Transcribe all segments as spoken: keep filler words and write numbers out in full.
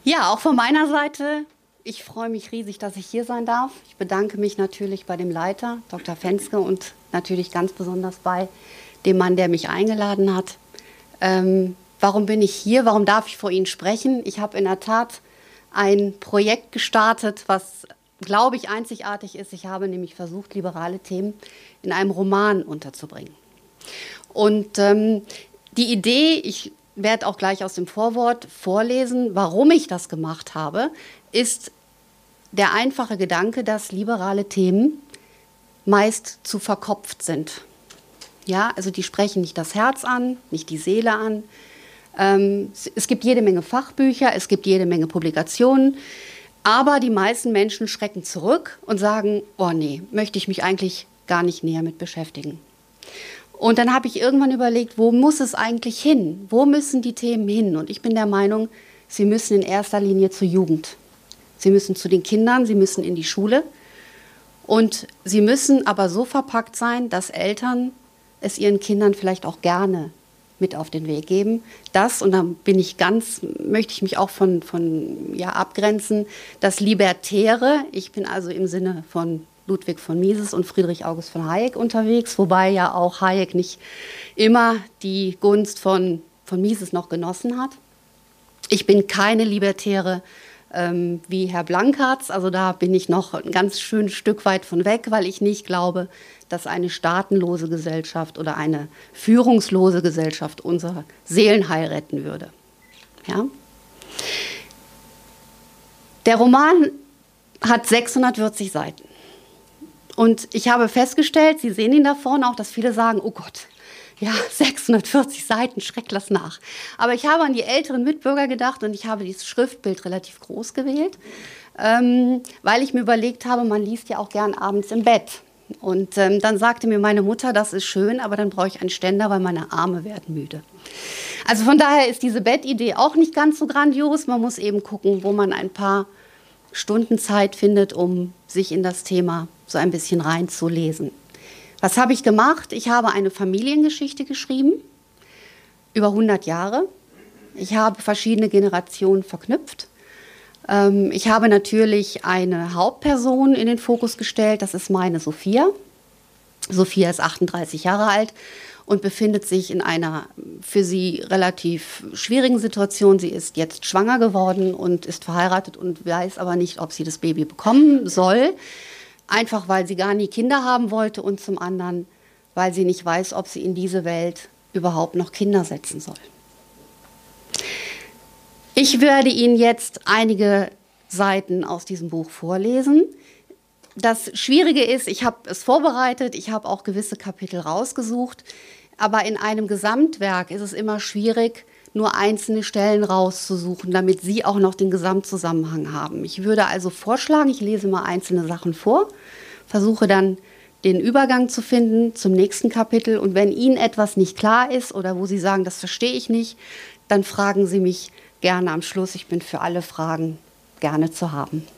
Ja, auch von meiner Seite. Ich freue mich riesig, dass ich hier sein darf. Ich bedanke mich natürlich bei dem Leiter, Doktor Fenske, und natürlich ganz besonders bei dem Mann, der mich eingeladen hat. Ähm, warum bin ich hier? Warum darf ich vor Ihnen sprechen? Ich habe in der Tat ein Projekt gestartet, was, glaube ich, einzigartig ist. Ich habe nämlich versucht, liberale Themen in einem Roman unterzubringen. Und ähm, die Idee, ich werde auch gleich aus dem Vorwort vorlesen, warum ich das gemacht habe, ist der einfache Gedanke, dass liberale Themen meist zu verkopft sind. Ja, also die sprechen nicht das Herz an, nicht die Seele an. Ähm, es gibt jede Menge Fachbücher, es gibt jede Menge Publikationen, aber die meisten Menschen schrecken zurück und sagen, oh nee, möchte ich mich eigentlich gar nicht näher mit beschäftigen. Und dann habe ich irgendwann überlegt, wo muss es eigentlich hin? Wo müssen die Themen hin? Und ich bin der Meinung, sie müssen in erster Linie zur Jugend. Sie müssen zu den Kindern, sie müssen in die Schule. Und sie müssen aber so verpackt sein, dass Eltern es ihren Kindern vielleicht auch gerne mit auf den Weg geben. Das, und da bin ich ganz, möchte ich mich auch von, von ja, abgrenzen, das Libertäre. Ich bin also im Sinne von Ludwig von Mises und Friedrich August von Hayek unterwegs, wobei ja auch Hayek nicht immer die Gunst von, von Mises noch genossen hat. Ich bin keine Libertäre ähm, wie Herr Blankertz, also da bin ich noch ein ganz schönes Stück weit von weg, weil ich nicht glaube, dass eine staatenlose Gesellschaft oder eine führungslose Gesellschaft unser Seelenheil retten würde. Ja? Der Roman hat sechshundertvierzig Seiten. Und ich habe festgestellt, Sie sehen ihn da vorne auch, dass viele sagen, oh Gott, ja, sechshundertvierzig Seiten, schreck das nach. Aber ich habe an die älteren Mitbürger gedacht und ich habe dieses Schriftbild relativ groß gewählt, ähm, weil ich mir überlegt habe, man liest ja auch gern abends im Bett. Und ähm, dann sagte mir meine Mutter, das ist schön, aber dann brauche ich einen Ständer, weil meine Arme werden müde. Also von daher ist diese Bettidee auch nicht ganz so grandios. Man muss eben gucken, wo man ein paar Stunden Zeit findet, um sich in das Thema so ein bisschen reinzulesen. Was habe ich gemacht? Ich habe eine Familiengeschichte geschrieben, über hundert Jahre. Ich habe verschiedene Generationen verknüpft. Ähm, ich habe natürlich eine Hauptperson in den Fokus gestellt, das ist meine Sophia. Sophia ist achtunddreißig Jahre alt und befindet sich in einer für sie relativ schwierigen Situation. Sie ist jetzt schwanger geworden und ist verheiratet und weiß aber nicht, ob sie das Baby bekommen soll. Einfach, weil sie gar nie Kinder haben wollte und zum anderen, weil sie nicht weiß, ob sie in diese Welt überhaupt noch Kinder setzen soll. Ich werde Ihnen jetzt einige Seiten aus diesem Buch vorlesen. Das Schwierige ist, ich habe es vorbereitet, ich habe auch gewisse Kapitel rausgesucht, aber in einem Gesamtwerk ist es immer schwierig, nur einzelne Stellen rauszusuchen, damit Sie auch noch den Gesamtzusammenhang haben. Ich würde also vorschlagen, ich lese mal einzelne Sachen vor, versuche dann den Übergang zu finden zum nächsten Kapitel und wenn Ihnen etwas nicht klar ist oder wo Sie sagen, das verstehe ich nicht, dann fragen Sie mich gerne am Schluss. Ich bin für alle Fragen gerne zu haben.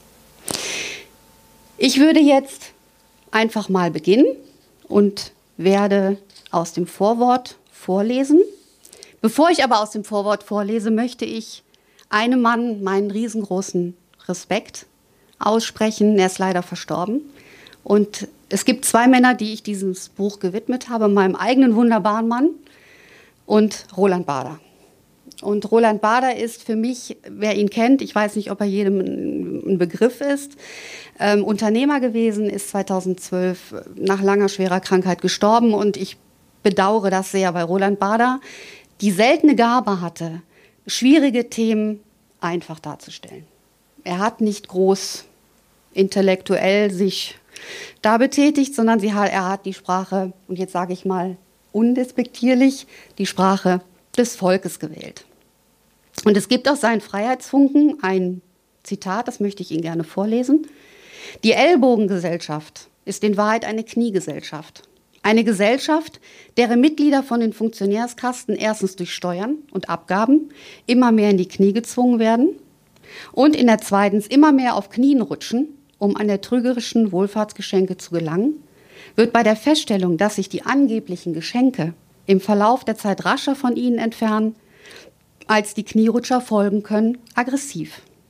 Ich würde jetzt einfach mal beginnen und werde aus dem Vorwort vorlesen. Bevor ich aber aus dem Vorwort vorlese, möchte ich einem Mann meinen riesengroßen Respekt aussprechen. Er ist leider verstorben. Und es gibt zwei Männer, die ich dieses Buch gewidmet habe, meinem eigenen wunderbaren Mann und Roland Bader. Und Roland Bader ist für mich, wer ihn kennt, ich weiß nicht, ob er jedem ein Begriff ist, ähm, Unternehmer gewesen, ist zweitausendzwölf nach langer, schwerer Krankheit gestorben. Und ich bedauere das sehr, weil Roland Bader die seltene Gabe hatte, schwierige Themen einfach darzustellen. Er hat nicht groß intellektuell sich da betätigt, sondern sie hat, er hat die Sprache, und jetzt sage ich mal undespektierlich, die Sprache des Volkes gewählt. Und es gibt aus seinen Freiheitsfunken ein Zitat, das möchte ich Ihnen gerne vorlesen. Die Ellbogengesellschaft ist in Wahrheit eine Kniegesellschaft. Eine Gesellschaft, deren Mitglieder von den Funktionärskasten erstens durch Steuern und Abgaben immer mehr in die Knie gezwungen werden und in der zweitens immer mehr auf Knien rutschen, um an der trügerischen Wohlfahrtsgeschenke zu gelangen, wird bei der Feststellung, dass sich die angeblichen Geschenke im Verlauf der Zeit rascher von ihnen entfernen, als die Knierutscher folgen können, aggressiv.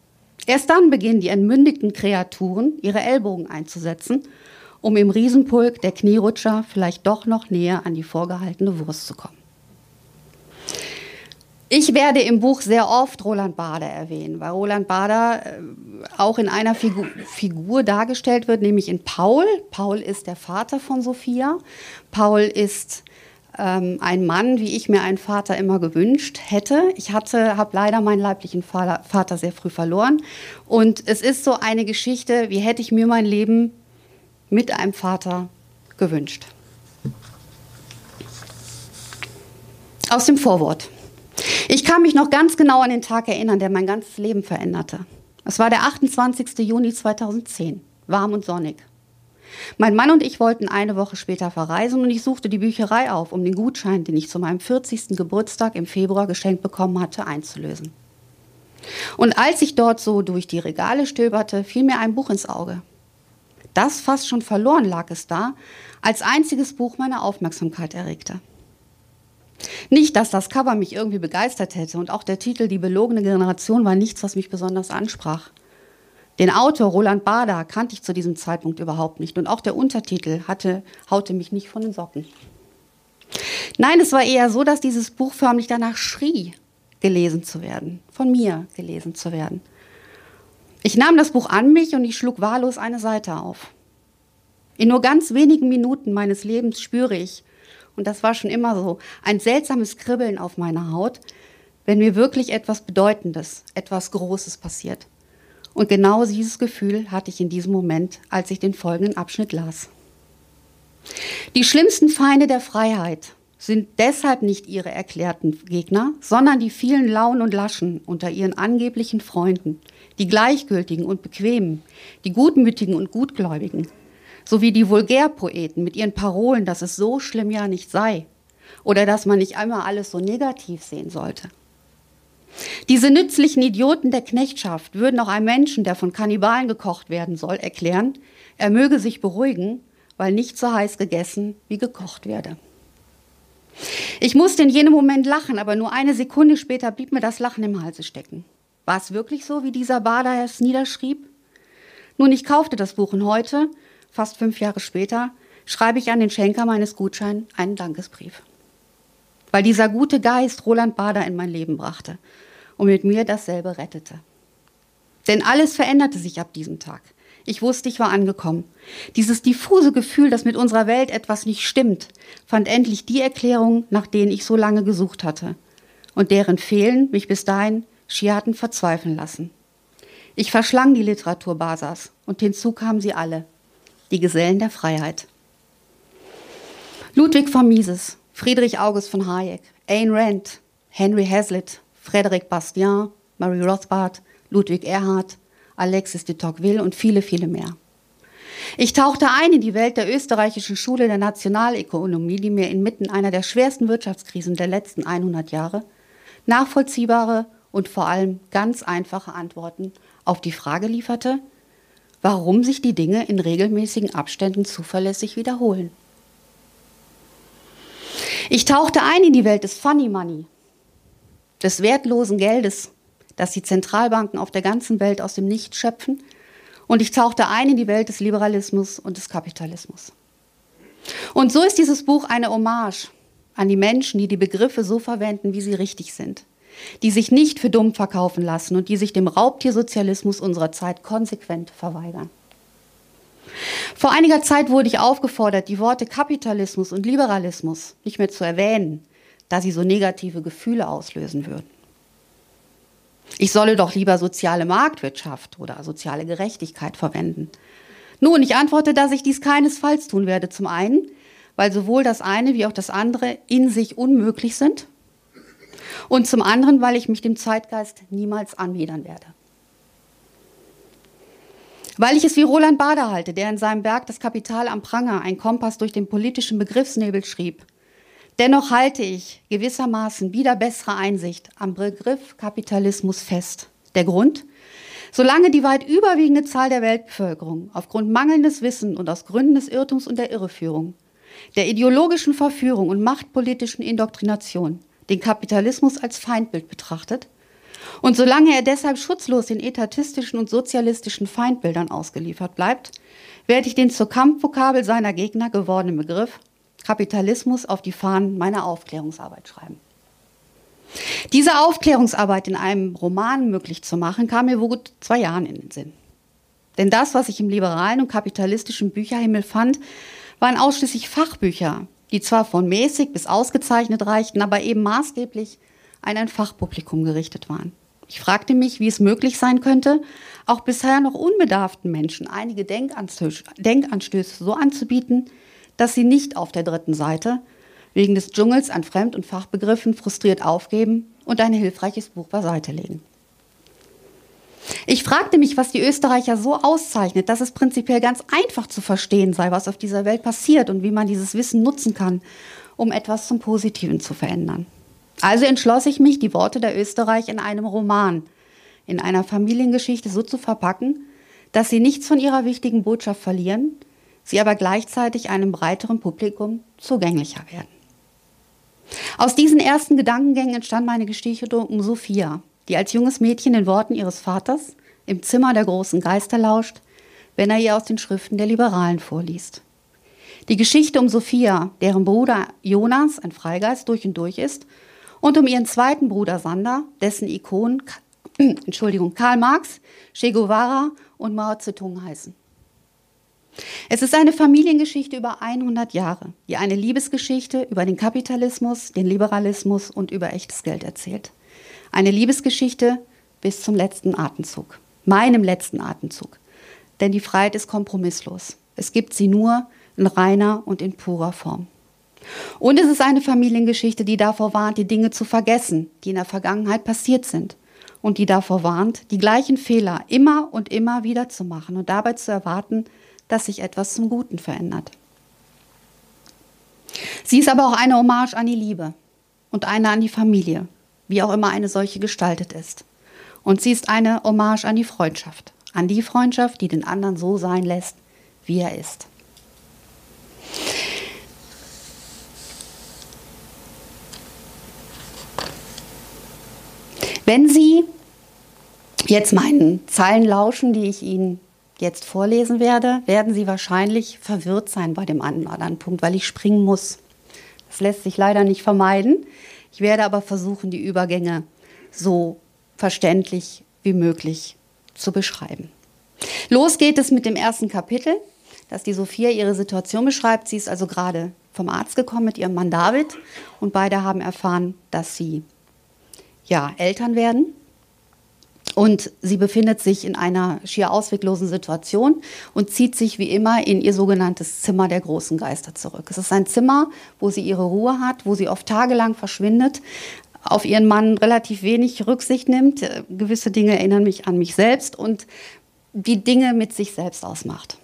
Erst dann beginnen die entmündigten Kreaturen, ihre Ellbogen einzusetzen, um im Riesenpulk der Knierutscher vielleicht doch noch näher an die vorgehaltene Wurst zu kommen. Ich werde im Buch sehr oft Roland Bader erwähnen, weil Roland Bader äh, auch in einer Figur, Figur dargestellt wird, nämlich in Paul. Paul ist der Vater von Sophia. Paul ist ähm, ein Mann, wie ich mir einen Vater immer gewünscht hätte. Ich hatte, habe leider meinen leiblichen Vater, Vater sehr früh verloren. Und es ist so eine Geschichte, wie hätte ich mir mein Leben mit einem Vater gewünscht. Aus dem Vorwort. Ich kann mich noch ganz genau an den Tag erinnern, der mein ganzes Leben veränderte. Es war der achtundzwanzigste Juni zweitausendzehn, warm und sonnig. Mein Mann und ich wollten eine Woche später verreisen und ich suchte die Bücherei auf, um den Gutschein, den ich zu meinem vierzigsten Geburtstag im Februar geschenkt bekommen hatte, einzulösen. Und als ich dort so durch die Regale stöberte, fiel mir ein Buch ins Auge. Das fast schon verloren lag es da, als einziges Buch meine Aufmerksamkeit erregte. Nicht, dass das Cover mich irgendwie begeistert hätte und auch der Titel Die belogene Generation war nichts, was mich besonders ansprach. Den Autor Roland Bader kannte ich zu diesem Zeitpunkt überhaupt nicht und auch der Untertitel hatte, haute mich nicht von den Socken. Nein, es war eher so, dass dieses Buch förmlich danach schrie, gelesen zu werden, von mir gelesen zu werden. Ich nahm das Buch an mich und ich schlug wahllos eine Seite auf. In nur ganz wenigen Minuten meines Lebens spüre ich, und das war schon immer so, ein seltsames Kribbeln auf meiner Haut, wenn mir wirklich etwas Bedeutendes, etwas Großes passiert. Und genau dieses Gefühl hatte ich in diesem Moment, als ich den folgenden Abschnitt las. Die schlimmsten Feinde der Freiheit sind deshalb nicht ihre erklärten Gegner, sondern die vielen Lauen und Laschen unter ihren angeblichen Freunden, die Gleichgültigen und Bequemen, die Gutmütigen und Gutgläubigen, sowie die Vulgärpoeten mit ihren Parolen, dass es so schlimm ja nicht sei oder dass man nicht einmal alles so negativ sehen sollte. Diese nützlichen Idioten der Knechtschaft würden auch einem Menschen, der von Kannibalen gekocht werden soll, erklären, er möge sich beruhigen, weil nicht so heiß gegessen wie gekocht werde. Ich musste in jenem Moment lachen, aber nur eine Sekunde später blieb mir das Lachen im Halse stecken. War es wirklich so, wie dieser Bader es niederschrieb? Nun, ich kaufte das Buch und heute, fast fünf Jahre später, schreibe ich an den Schenker meines Gutscheins einen Dankesbrief. Weil dieser gute Geist Roland Bader in mein Leben brachte und mit mir dasselbe rettete. Denn alles veränderte sich ab diesem Tag. Ich wusste, ich war angekommen. Dieses diffuse Gefühl, dass mit unserer Welt etwas nicht stimmt, fand endlich die Erklärung, nach denen ich so lange gesucht hatte und deren Fehlen mich bis dahin schier hatten verzweifeln lassen. Ich verschlang die Literatur Basers und hinzu kamen sie alle, die Gesellen der Freiheit. Ludwig von Mises, Friedrich August von Hayek, Ayn Rand, Henry Hazlitt, Frédéric Bastiat, Murray Rothbard, Ludwig Erhard, Alexis de Tocqueville und viele, viele mehr. Ich tauchte ein in die Welt der österreichischen Schule der Nationalökonomie, die mir inmitten einer der schwersten Wirtschaftskrisen der letzten hundert Jahre nachvollziehbare und vor allem ganz einfache Antworten auf die Frage lieferte, warum sich die Dinge in regelmäßigen Abständen zuverlässig wiederholen. Ich tauchte ein in die Welt des Funny Money, des wertlosen Geldes, das die Zentralbanken auf der ganzen Welt aus dem Nichts schöpfen, und ich tauchte ein in die Welt des Liberalismus und des Kapitalismus. Und so ist dieses Buch eine Hommage an die Menschen, die die Begriffe so verwenden, wie sie richtig sind, die sich nicht für dumm verkaufen lassen und die sich dem Raubtiersozialismus unserer Zeit konsequent verweigern. Vor einiger Zeit wurde ich aufgefordert, die Worte Kapitalismus und Liberalismus nicht mehr zu erwähnen, da sie so negative Gefühle auslösen würden. Ich solle doch lieber soziale Marktwirtschaft oder soziale Gerechtigkeit verwenden. Nun, ich antworte, dass ich dies keinesfalls tun werde. Zum einen, weil sowohl das eine wie auch das andere in sich unmöglich sind. Und zum anderen, weil ich mich dem Zeitgeist niemals anbiedern werde. Weil ich es wie Roland Bader halte, der in seinem Werk Das Kapital am Pranger, ein Kompass durch den politischen Begriffsnebel schrieb. Dennoch halte ich gewissermaßen wieder bessere Einsicht am Begriff Kapitalismus fest. Der Grund? Solange die weit überwiegende Zahl der Weltbevölkerung aufgrund mangelndes Wissen und aus Gründen des Irrtums und der Irreführung, der ideologischen Verführung und machtpolitischen Indoktrination den Kapitalismus als Feindbild betrachtet Und solange er deshalb schutzlos den etatistischen und sozialistischen Feindbildern ausgeliefert bleibt, werde ich den zur Kampfvokabel seiner Gegner gewordenen Begriff Kapitalismus auf die Fahnen meiner Aufklärungsarbeit schreiben. Diese Aufklärungsarbeit in einem Roman möglich zu machen, kam mir vor gut zwei Jahren in den Sinn. Denn das, was ich im liberalen und kapitalistischen Bücherhimmel fand, waren ausschließlich Fachbücher, die zwar von mäßig bis ausgezeichnet reichten, aber eben maßgeblich an ein Fachpublikum gerichtet waren. Ich fragte mich, wie es möglich sein könnte, auch bisher noch unbedarften Menschen einige Denkanstöße, Denkanstöße so anzubieten, dass sie nicht auf der dritten Seite wegen des Dschungels an Fremd- und Fachbegriffen frustriert aufgeben und ein hilfreiches Buch beiseite legen. Ich fragte mich, was die Österreicher so auszeichnet, dass es prinzipiell ganz einfach zu verstehen sei, was auf dieser Welt passiert und wie man dieses Wissen nutzen kann, um etwas zum Positiven zu verändern. Also entschloss ich mich, die Worte der Österreich in einem Roman, in einer Familiengeschichte so zu verpacken, dass sie nichts von ihrer wichtigen Botschaft verlieren, sie aber gleichzeitig einem breiteren Publikum zugänglicher werden. Aus diesen ersten Gedankengängen entstand meine Geschichte um Sophia, die als junges Mädchen den Worten ihres Vaters im Zimmer der großen Geister lauscht, wenn er ihr aus den Schriften der Liberalen vorliest. Die Geschichte um Sophia, deren Bruder Jonas ein Freigeist durch und durch ist, und um ihren zweiten Bruder Sander, dessen Ikonen Entschuldigung, Karl Marx, Che Guevara und Mao Zedong heißen. Es ist eine Familiengeschichte über hundert Jahre, die eine Liebesgeschichte über den Kapitalismus, den Liberalismus und über echtes Geld erzählt. Eine Liebesgeschichte bis zum letzten Atemzug, meinem letzten Atemzug. Denn die Freiheit ist kompromisslos. Es gibt sie nur in reiner und in purer Form. Und es ist eine Familiengeschichte, die davor warnt, die Dinge zu vergessen, die in der Vergangenheit passiert sind. Und die davor warnt, die gleichen Fehler immer und immer wieder zu machen und dabei zu erwarten, dass sich etwas zum Guten verändert. Sie ist aber auch eine Hommage an die Liebe und eine an die Familie, wie auch immer eine solche gestaltet ist. Und sie ist eine Hommage an die Freundschaft, an die Freundschaft, die den anderen so sein lässt, wie er ist. Wenn Sie jetzt meinen Zeilen lauschen, die ich Ihnen jetzt vorlesen werde, werden Sie wahrscheinlich verwirrt sein bei dem anderen Punkt, weil ich springen muss. Das lässt sich leider nicht vermeiden. Ich werde aber versuchen, die Übergänge so verständlich wie möglich zu beschreiben. Los geht es mit dem ersten Kapitel, das die Sophia ihre Situation beschreibt. Sie ist also gerade vom Arzt gekommen mit ihrem Mann David und beide haben erfahren, dass sie ja, Eltern werden. Und sie befindet sich in einer schier ausweglosen Situation und zieht sich wie immer in ihr sogenanntes Zimmer der großen Geister zurück. Es ist ein Zimmer, wo sie ihre Ruhe hat, wo sie oft tagelang verschwindet, auf ihren Mann relativ wenig Rücksicht nimmt. Gewisse Dinge erinnern mich an mich selbst und die Dinge mit sich selbst ausmacht.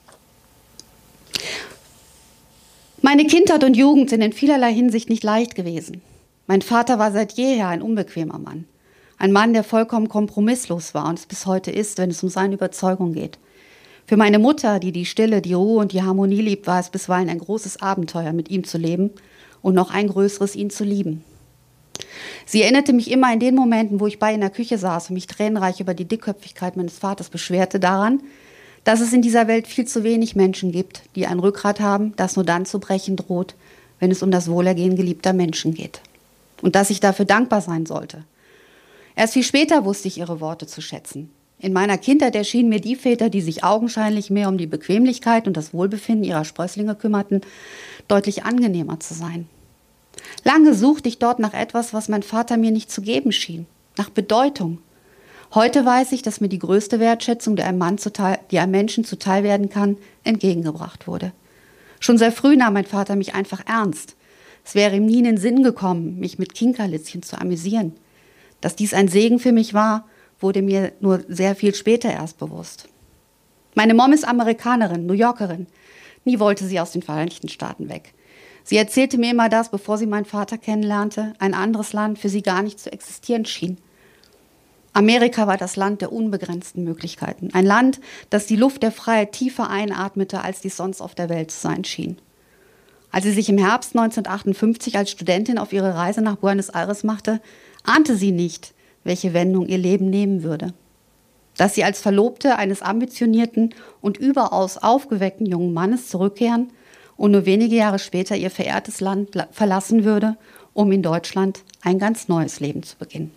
Meine Kindheit und Jugend sind in vielerlei Hinsicht nicht leicht gewesen. Mein Vater war seit jeher ein unbequemer Mann. Ein Mann, der vollkommen kompromisslos war und es bis heute ist, wenn es um seine Überzeugung geht. Für meine Mutter, die die Stille, die Ruhe und die Harmonie liebt, war es bisweilen ein großes Abenteuer, mit ihm zu leben und noch ein größeres, ihn zu lieben. Sie erinnerte mich immer in den Momenten, wo ich bei ihr in der Küche saß und mich tränenreich über die Dickköpfigkeit meines Vaters beschwerte, daran, dass es in dieser Welt viel zu wenig Menschen gibt, die ein Rückgrat haben, das nur dann zu brechen droht, wenn es um das Wohlergehen geliebter Menschen geht. Und dass ich dafür dankbar sein sollte. Erst viel später wusste ich ihre Worte zu schätzen. In meiner Kindheit erschienen mir die Väter, die sich augenscheinlich mehr um die Bequemlichkeit und das Wohlbefinden ihrer Sprösslinge kümmerten, deutlich angenehmer zu sein. Lange suchte ich dort nach etwas, was mein Vater mir nicht zu geben schien, nach Bedeutung. Heute weiß ich, dass mir die größte Wertschätzung, die einem, Mann zuteil, die einem Menschen zuteil werden kann, entgegengebracht wurde. Schon sehr früh nahm mein Vater mich einfach ernst. Es wäre ihm nie in den Sinn gekommen, mich mit Kinkerlitzchen zu amüsieren. Dass dies ein Segen für mich war, wurde mir nur sehr viel später erst bewusst. Meine Mom ist Amerikanerin, New Yorkerin. Nie wollte sie aus den Vereinigten Staaten weg. Sie erzählte mir immer, dass, bevor sie meinen Vater kennenlernte, ein anderes Land für sie gar nicht zu existieren schien. Amerika war das Land der unbegrenzten Möglichkeiten. Ein Land, das die Luft der Freiheit tiefer einatmete, als dies sonst auf der Welt zu sein schien. Als sie sich im Herbst neunzehnhundertachtundfünfzig als Studentin auf ihre Reise nach Buenos Aires machte, ahnte sie nicht, welche Wendung ihr Leben nehmen würde. Dass sie als Verlobte eines ambitionierten und überaus aufgeweckten jungen Mannes zurückkehren und nur wenige Jahre später ihr verehrtes Land verlassen würde, um in Deutschland ein ganz neues Leben zu beginnen.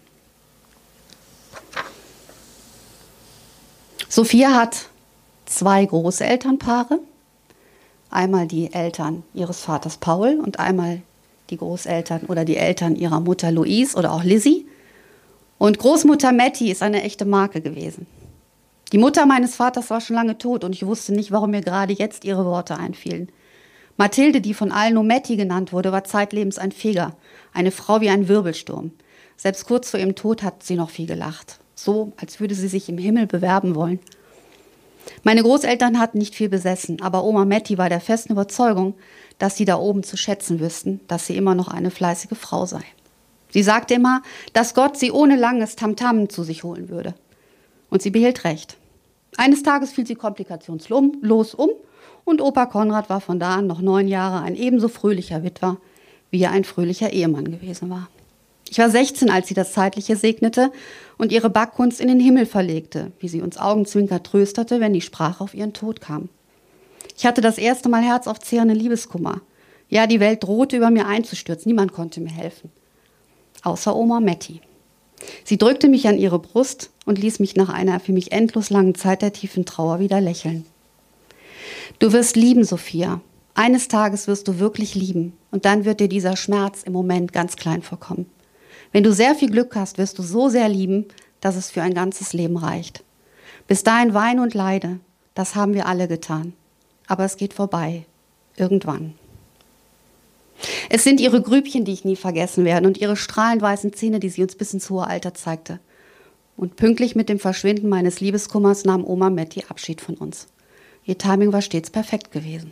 Sophia hat zwei Großelternpaare. Einmal die Eltern ihres Vaters Paul und einmal die Großeltern oder die Eltern ihrer Mutter Louise oder auch Lizzie. Und Großmutter Matti ist eine echte Marke gewesen. Die Mutter meines Vaters war schon lange tot und ich wusste nicht, warum mir gerade jetzt ihre Worte einfielen. Mathilde, die von allen nur Matti genannt wurde, war zeitlebens ein Feger, eine Frau wie ein Wirbelsturm. Selbst kurz vor ihrem Tod hat sie noch viel gelacht. So, als würde sie sich im Himmel bewerben wollen. Meine Großeltern hatten nicht viel besessen, aber Oma Matti war der festen Überzeugung, dass sie da oben zu schätzen wüssten, dass sie immer noch eine fleißige Frau sei. Sie sagte immer, dass Gott sie ohne langes Tamtam zu sich holen würde. Und sie behielt recht. Eines Tages fiel sie komplikationslos um und Opa Konrad war von da an noch neun Jahre ein ebenso fröhlicher Witwer, wie er ein fröhlicher Ehemann gewesen war. Ich war sechzehn, als sie das Zeitliche segnete und ihre Backkunst in den Himmel verlegte, wie sie uns augenzwinkert tröstete, wenn die Sprache auf ihren Tod kam. Ich hatte das erste Mal herzaufzehrenden Liebeskummer. Ja, die Welt drohte über mir einzustürzen, niemand konnte mir helfen. Außer Oma Matti. Sie drückte mich an ihre Brust und ließ mich nach einer für mich endlos langen Zeit der tiefen Trauer wieder lächeln. Du wirst lieben, Sophia. Eines Tages wirst du wirklich lieben und dann wird dir dieser Schmerz im Moment ganz klein vorkommen. Wenn du sehr viel Glück hast, wirst du so sehr lieben, dass es für ein ganzes Leben reicht. Bis dahin weine und leide, das haben wir alle getan. Aber es geht vorbei, irgendwann. Es sind ihre Grübchen, die ich nie vergessen werde und ihre strahlend weißen Zähne, die sie uns bis ins hohe Alter zeigte. Und pünktlich mit dem Verschwinden meines Liebeskummers nahm Oma Matti Abschied von uns. Ihr Timing war stets perfekt gewesen.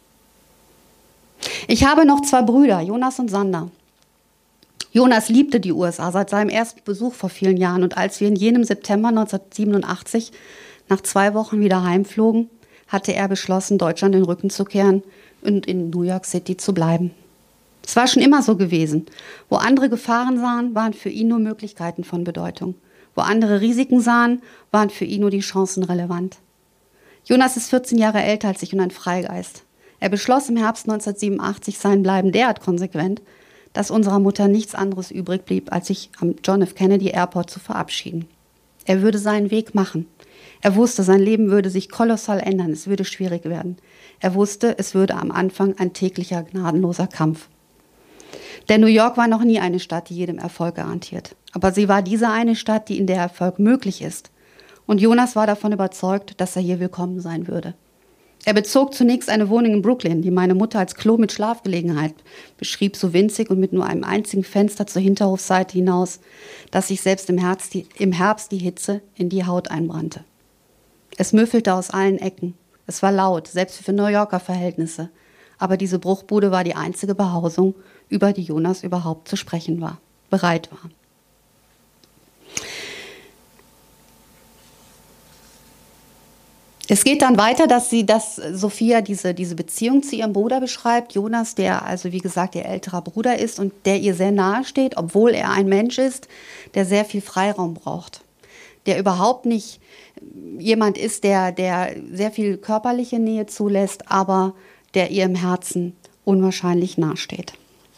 Ich habe noch zwei Brüder, Jonas und Sander. Jonas liebte die U S A seit seinem ersten Besuch vor vielen Jahren und als wir in jenem September neunzehnhundertsiebenundachtzig nach zwei Wochen wieder heimflogen, hatte er beschlossen, Deutschland den Rücken zu kehren und in New York City zu bleiben. Es war schon immer so gewesen. Wo andere Gefahren sahen, waren für ihn nur Möglichkeiten von Bedeutung. Wo andere Risiken sahen, waren für ihn nur die Chancen relevant. Jonas ist vierzehn Jahre älter als ich und ein Freigeist. Er beschloss im Herbst neunzehnhundertsiebenundachtzig sein Bleiben derart konsequent, dass unserer Mutter nichts anderes übrig blieb, als sich am John F. Kennedy Airport zu verabschieden. Er würde seinen Weg machen. Er wusste, sein Leben würde sich kolossal ändern, es würde schwierig werden. Er wusste, es würde am Anfang ein täglicher, gnadenloser Kampf. Denn New York war noch nie eine Stadt, die jedem Erfolg garantiert. Aber sie war diese eine Stadt, die in der Erfolg möglich ist. Und Jonas war davon überzeugt, dass er hier willkommen sein würde. Er bezog zunächst eine Wohnung in Brooklyn, die meine Mutter als Klo mit Schlafgelegenheit beschrieb, so winzig und mit nur einem einzigen Fenster zur Hinterhofseite hinaus, dass sich selbst im Herbst die, im Herbst die Hitze in die Haut einbrannte. Es müffelte aus allen Ecken. Es war laut, selbst für New Yorker Verhältnisse. Aber diese Bruchbude war die einzige Behausung, über die Jonas überhaupt zu sprechen war, bereit war. Es geht dann weiter, dass sie, dass Sophia diese, diese Beziehung zu ihrem Bruder beschreibt. Jonas, der also wie gesagt ihr älterer Bruder ist und der ihr sehr nahe steht, obwohl er ein Mensch ist, der sehr viel Freiraum braucht. Der überhaupt nicht jemand ist, der, der sehr viel körperliche Nähe zulässt, aber der ihr im Herzen unwahrscheinlich nahe steht.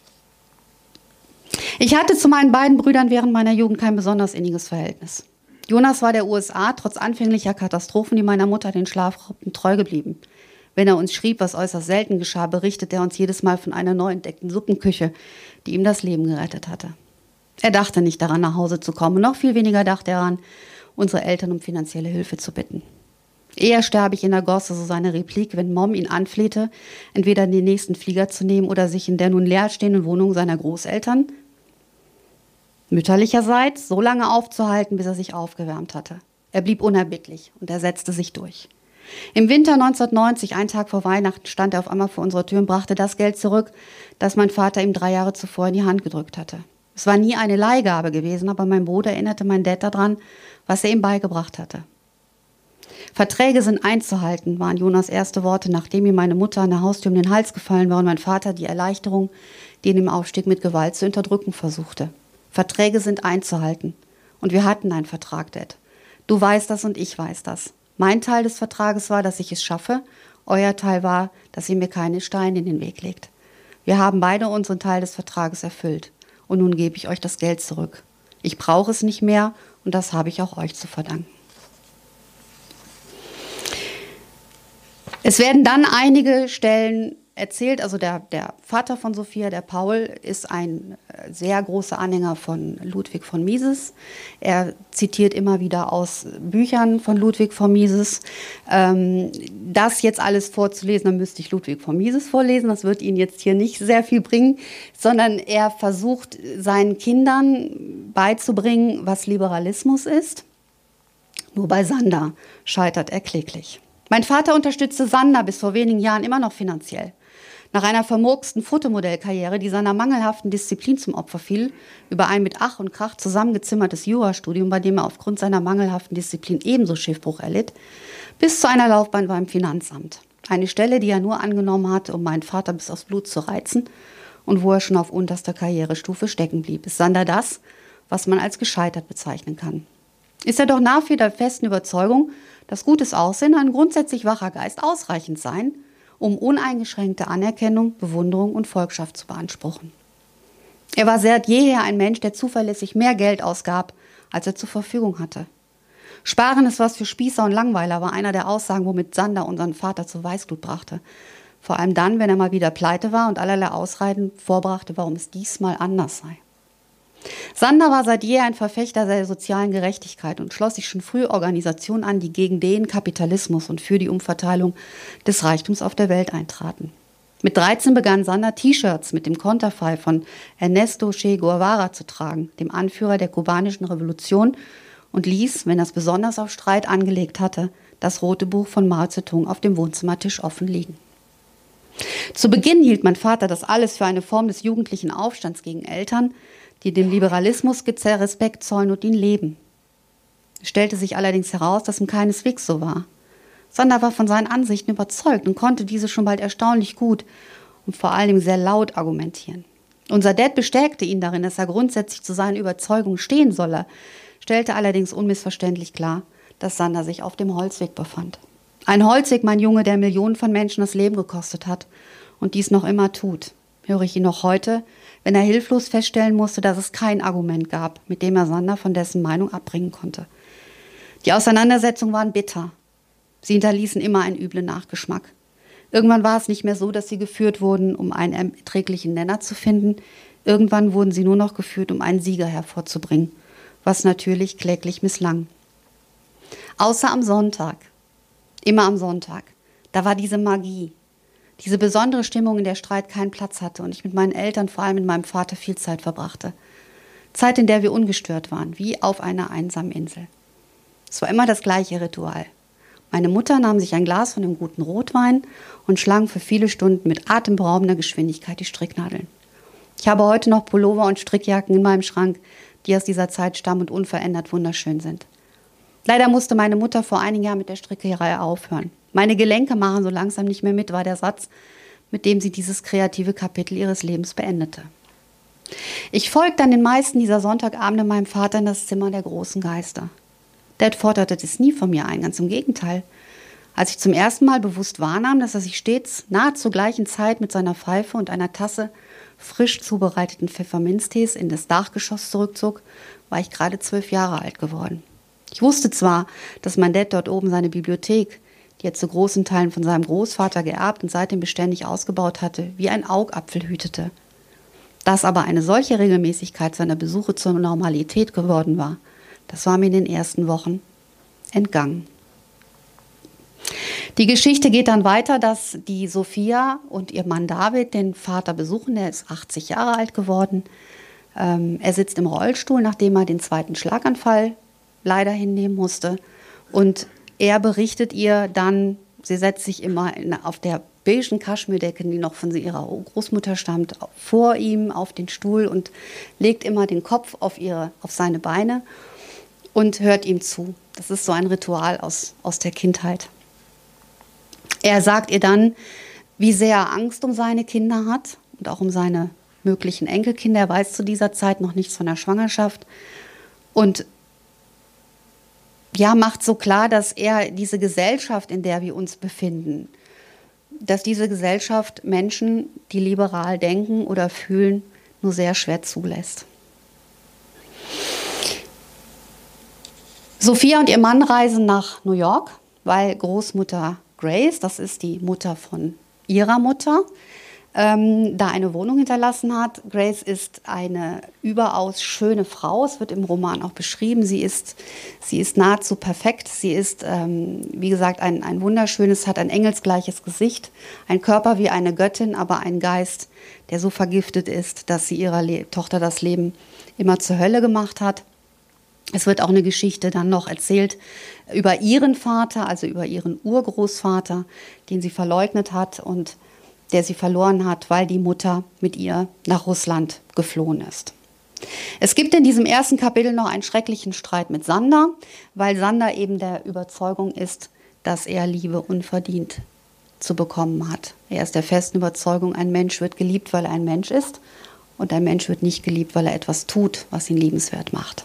Ich hatte zu meinen beiden Brüdern während meiner Jugend kein besonders inniges Verhältnis. Jonas war der U S A trotz anfänglicher Katastrophen, die meiner Mutter den Schlaf raubten, treu geblieben. Wenn er uns schrieb, was äußerst selten geschah, berichtete er uns jedes Mal von einer neu entdeckten Suppenküche, die ihm das Leben gerettet hatte. Er dachte nicht daran, nach Hause zu kommen, noch viel weniger dachte er daran, unsere Eltern um finanzielle Hilfe zu bitten. Eher sterbe ich in der Gosse, so seine Replik, wenn Mom ihn anflehte, entweder den nächsten Flieger zu nehmen oder sich in der nun leerstehenden Wohnung seiner Großeltern mütterlicherseits so lange aufzuhalten, bis er sich aufgewärmt hatte. Er blieb unerbittlich und er setzte sich durch. Im Winter neunzehnhundertneunzig, einen Tag vor Weihnachten, stand er auf einmal vor unserer Tür und brachte das Geld zurück, das mein Vater ihm drei Jahre zuvor in die Hand gedrückt hatte. Es war nie eine Leihgabe gewesen, aber mein Bruder erinnerte meinen Dad daran, was er ihm beigebracht hatte. Verträge sind einzuhalten, waren Jonas erste Worte, nachdem ihm meine Mutter an der Haustür um den Hals gefallen war und mein Vater die Erleichterung, die in ihm aufstieg, mit Gewalt zu unterdrücken versuchte. Verträge sind einzuhalten. Und wir hatten einen Vertrag, Dad. Du weißt das und ich weiß das. Mein Teil des Vertrages war, dass ich es schaffe. Euer Teil war, dass ihr mir keine Steine in den Weg legt. Wir haben beide unseren Teil des Vertrages erfüllt. Und nun gebe ich euch das Geld zurück. Ich brauche es nicht mehr und das habe ich auch euch zu verdanken. Es werden dann einige Stellen erzählt, also der, der Vater von Sophia, der Paul, ist ein sehr großer Anhänger von Ludwig von Mises. Er zitiert immer wieder aus Büchern von Ludwig von Mises. Ähm, das jetzt alles vorzulesen, dann müsste ich Ludwig von Mises vorlesen. Das wird Ihnen jetzt hier nicht sehr viel bringen, sondern er versucht seinen Kindern beizubringen, was Liberalismus ist. Nur bei Sander scheitert er kläglich. Mein Vater unterstützte Sander bis vor wenigen Jahren immer noch finanziell. Nach einer vermurksten Fotomodellkarriere, die seiner mangelhaften Disziplin zum Opfer fiel, über ein mit Ach und Krach zusammengezimmertes Jurastudium, bei dem er aufgrund seiner mangelhaften Disziplin ebenso Schiffbruch erlitt, bis zu einer Laufbahn beim Finanzamt. Eine Stelle, die er nur angenommen hatte, um meinen Vater bis aufs Blut zu reizen und wo er schon auf unterster Karrierestufe stecken blieb. Ist Sander das, was man als gescheitert bezeichnen kann? Ist er doch nach wie der festen Überzeugung, dass gutes Aussehen, ein grundsätzlich wacher Geist ausreichend sein, um uneingeschränkte Anerkennung, Bewunderung und Volkschaft zu beanspruchen. Er war seit jeher ein Mensch, der zuverlässig mehr Geld ausgab, als er zur Verfügung hatte. Sparen ist was für Spießer und Langweiler, war einer der Aussagen, womit Sander unseren Vater zur Weißglut brachte. Vor allem dann, wenn er mal wieder pleite war und allerlei Ausreden vorbrachte, warum es diesmal anders sei. Sander war seit jeher ein Verfechter der sozialen Gerechtigkeit und schloss sich schon früh Organisationen an, die gegen den Kapitalismus und für die Umverteilung des Reichtums auf der Welt eintraten. Mit dreizehn begann Sander, T-Shirts mit dem Konterfei von Ernesto Che Guevara zu tragen, dem Anführer der kubanischen Revolution, und ließ, wenn er es besonders auf Streit angelegt hatte, das rote Buch von Mao Zedong auf dem Wohnzimmertisch offen liegen. Zu Beginn hielt mein Vater das alles für eine Form des jugendlichen Aufstands gegen Eltern, die dem Liberalismus Respekt zollen und ihn leben. Es stellte sich allerdings heraus, dass ihm keineswegs so war. Sander war von seinen Ansichten überzeugt und konnte diese schon bald erstaunlich gut und vor allem sehr laut argumentieren. Unser Dad bestärkte ihn darin, dass er grundsätzlich zu seinen Überzeugungen stehen solle, stellte allerdings unmissverständlich klar, dass Sander sich auf dem Holzweg befand. Ein Holzweg, mein Junge, der Millionen von Menschen das Leben gekostet hat und dies noch immer tut. Höre ich ihn noch heute, wenn er hilflos feststellen musste, dass es kein Argument gab, mit dem er Sander von dessen Meinung abbringen konnte. Die Auseinandersetzungen waren bitter. Sie hinterließen immer einen üblen Nachgeschmack. Irgendwann war es nicht mehr so, dass sie geführt wurden, um einen erträglichen Nenner zu finden. Irgendwann wurden sie nur noch geführt, um einen Sieger hervorzubringen, was natürlich kläglich misslang. Außer am Sonntag. Immer am Sonntag. Da war diese Magie. Diese besondere Stimmung, in der Streit keinen Platz hatte und ich mit meinen Eltern, vor allem mit meinem Vater, viel Zeit verbrachte. Zeit, in der wir ungestört waren, wie auf einer einsamen Insel. Es war immer das gleiche Ritual. Meine Mutter nahm sich ein Glas von dem guten Rotwein und schlang für viele Stunden mit atemberaubender Geschwindigkeit die Stricknadeln. Ich habe heute noch Pullover und Strickjacken in meinem Schrank, die aus dieser Zeit stammen und unverändert wunderschön sind. Leider musste meine Mutter vor einigen Jahren mit der Strickerei aufhören. Meine Gelenke machen so langsam nicht mehr mit, war der Satz, mit dem sie dieses kreative Kapitel ihres Lebens beendete. Ich folgte an den meisten dieser Sonntagabende meinem Vater in das Zimmer der großen Geister. Dad forderte das nie von mir ein, ganz im Gegenteil. Als ich zum ersten Mal bewusst wahrnahm, dass er sich stets nahe zur gleichen Zeit mit seiner Pfeife und einer Tasse frisch zubereiteten Pfefferminztees in das Dachgeschoss zurückzog, war ich gerade zwölf Jahre alt geworden. Ich wusste zwar, dass mein Dad dort oben seine Bibliothek, die er zu großen Teilen von seinem Großvater geerbt und seitdem beständig ausgebaut hatte, wie ein Augapfel hütete. Dass aber eine solche Regelmäßigkeit seiner Besuche zur Normalität geworden war, das war mir in den ersten Wochen entgangen. Die Geschichte geht dann weiter, dass die Sophia und ihr Mann David den Vater besuchen. Der ist achtzig Jahre alt geworden. Ähm, er sitzt im Rollstuhl, nachdem er den zweiten Schlaganfall leider hinnehmen musste. Und er berichtet ihr dann, sie setzt sich immer in, auf der beigen Kaschmirdecke, die noch von ihrer Großmutter stammt, vor ihm auf den Stuhl und legt immer den Kopf auf, ihre, auf seine Beine und hört ihm zu. Das ist so ein Ritual aus, aus der Kindheit. Er sagt ihr dann, wie sehr er Angst um seine Kinder hat und auch um seine möglichen Enkelkinder. Er weiß zu dieser Zeit noch nichts von der Schwangerschaft und ja, macht so klar, dass er diese Gesellschaft, in der wir uns befinden, dass diese Gesellschaft Menschen, die liberal denken oder fühlen, nur sehr schwer zulässt. Sophia und ihr Mann reisen nach New York, weil Großmutter Grace, das ist die Mutter von ihrer Mutter, ähm, da eine Wohnung hinterlassen hat. Grace ist eine überaus schöne Frau, es wird im Roman auch beschrieben. Sie ist, sie ist nahezu perfekt. Sie ist, ähm, wie gesagt, ein, ein wunderschönes, hat ein engelsgleiches Gesicht, ein Körper wie eine Göttin, aber ein Geist, der so vergiftet ist, dass sie ihrer Le- Tochter das Leben immer zur Hölle gemacht hat. Es wird auch eine Geschichte dann noch erzählt über ihren Vater, also über ihren Urgroßvater, den sie verleugnet hat und der sie verloren hat, weil die Mutter mit ihr nach Russland geflohen ist. Es gibt in diesem ersten Kapitel noch einen schrecklichen Streit mit Sander, weil Sander eben der Überzeugung ist, dass er Liebe unverdient zu bekommen hat. Er ist der festen Überzeugung, ein Mensch wird geliebt, weil er ein Mensch ist, und ein Mensch wird nicht geliebt, weil er etwas tut, was ihn liebenswert macht.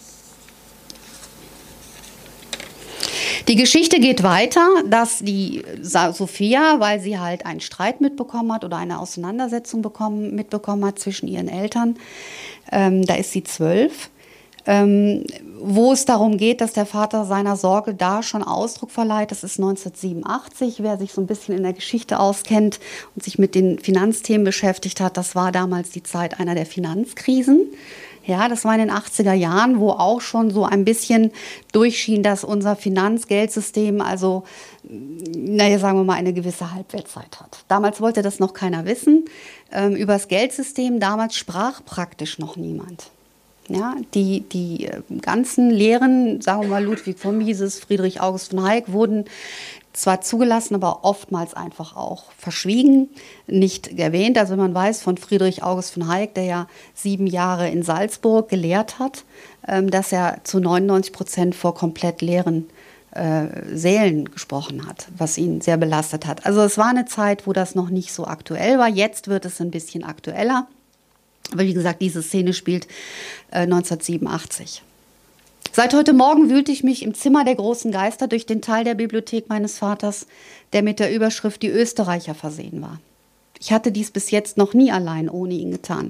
Die Geschichte geht weiter, dass die Sophia, weil sie halt einen Streit mitbekommen hat oder eine Auseinandersetzung bekommen, mitbekommen hat zwischen ihren Eltern, ähm, da ist sie zwölf, ähm, wo es darum geht, dass der Vater seiner Sorge da schon Ausdruck verleiht. Das ist neunzehnhundertsiebenundachtzig. Wer sich so ein bisschen in der Geschichte auskennt und sich mit den Finanzthemen beschäftigt hat, das war damals die Zeit einer der Finanzkrisen. Ja, das war in den achtziger Jahren, wo auch schon so ein bisschen durchschien, dass unser Finanzgeldsystem, also, naja, sagen wir mal, eine gewisse Halbwertszeit hat. Damals wollte das noch keiner wissen. Ähm, über das Geldsystem damals sprach praktisch noch niemand. Ja, die, die ganzen Lehren, sagen wir mal Ludwig von Mises, Friedrich August von Hayek, wurden zwar zugelassen, aber oftmals einfach auch verschwiegen, nicht erwähnt. Also man weiß von Friedrich August von Hayek, der ja sieben Jahre in Salzburg gelehrt hat, dass er zu neunundneunzig Prozent vor komplett leeren äh, Sälen gesprochen hat, was ihn sehr belastet hat. Also es war eine Zeit, wo das noch nicht so aktuell war. Jetzt wird es ein bisschen aktueller. Aber wie gesagt, diese Szene spielt äh, neunzehnhundertsiebenundachtzig. Seit heute Morgen wühlte ich mich im Zimmer der großen Geister durch den Teil der Bibliothek meines Vaters, der mit der Überschrift Die Österreicher versehen war. Ich hatte dies bis jetzt noch nie allein ohne ihn getan.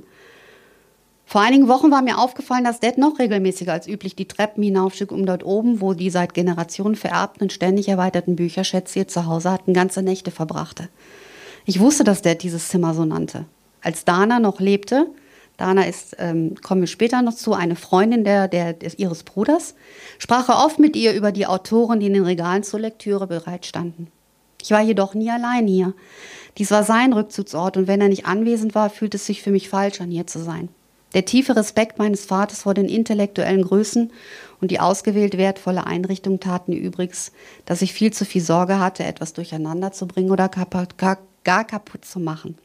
Vor einigen Wochen war mir aufgefallen, dass Dad noch regelmäßiger als üblich die Treppen hinaufstieg, um dort oben, wo die seit Generationen vererbten und ständig erweiterten Bücherschätze ihr Zuhause hatten, ganze Nächte verbrachte. Ich wusste, dass Dad dieses Zimmer so nannte. Als Dana noch lebte, Dana ist, ähm, kommen wir später noch zu, eine Freundin der, der, des, ihres Bruders, sprach er oft mit ihr über die Autoren, die in den Regalen zur Lektüre bereitstanden. Ich war jedoch nie allein hier. Dies war sein Rückzugsort, und wenn er nicht anwesend war, fühlte es sich für mich falsch an, hier zu sein. Der tiefe Respekt meines Vaters vor den intellektuellen Größen und die ausgewählt wertvolle Einrichtung taten übrigens, dass ich viel zu viel Sorge hatte, etwas durcheinander zu bringen oder kaputt, gar, gar kaputt zu machen.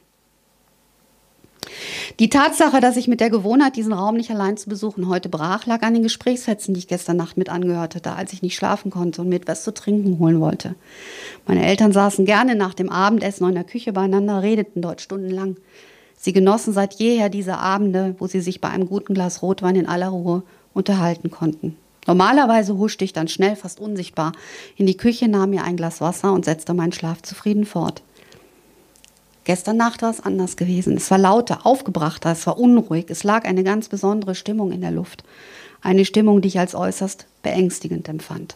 Die Tatsache, dass ich mit der Gewohnheit, diesen Raum nicht allein zu besuchen, heute brach, lag an den Gesprächsfetzen, die ich gestern Nacht mit angehört hatte, als ich nicht schlafen konnte und mir etwas zu trinken holen wollte. Meine Eltern saßen gerne nach dem Abendessen in der Küche beieinander, redeten dort stundenlang. Sie genossen seit jeher diese Abende, wo sie sich bei einem guten Glas Rotwein in aller Ruhe unterhalten konnten. Normalerweise huschte ich dann schnell, fast unsichtbar, in die Küche, nahm mir ein Glas Wasser und setzte meinen Schlaf zufrieden fort. Gestern Nacht war es anders gewesen. Es war lauter, aufgebrachter, es war unruhig. Es lag eine ganz besondere Stimmung in der Luft. Eine Stimmung, die ich als äußerst beängstigend empfand.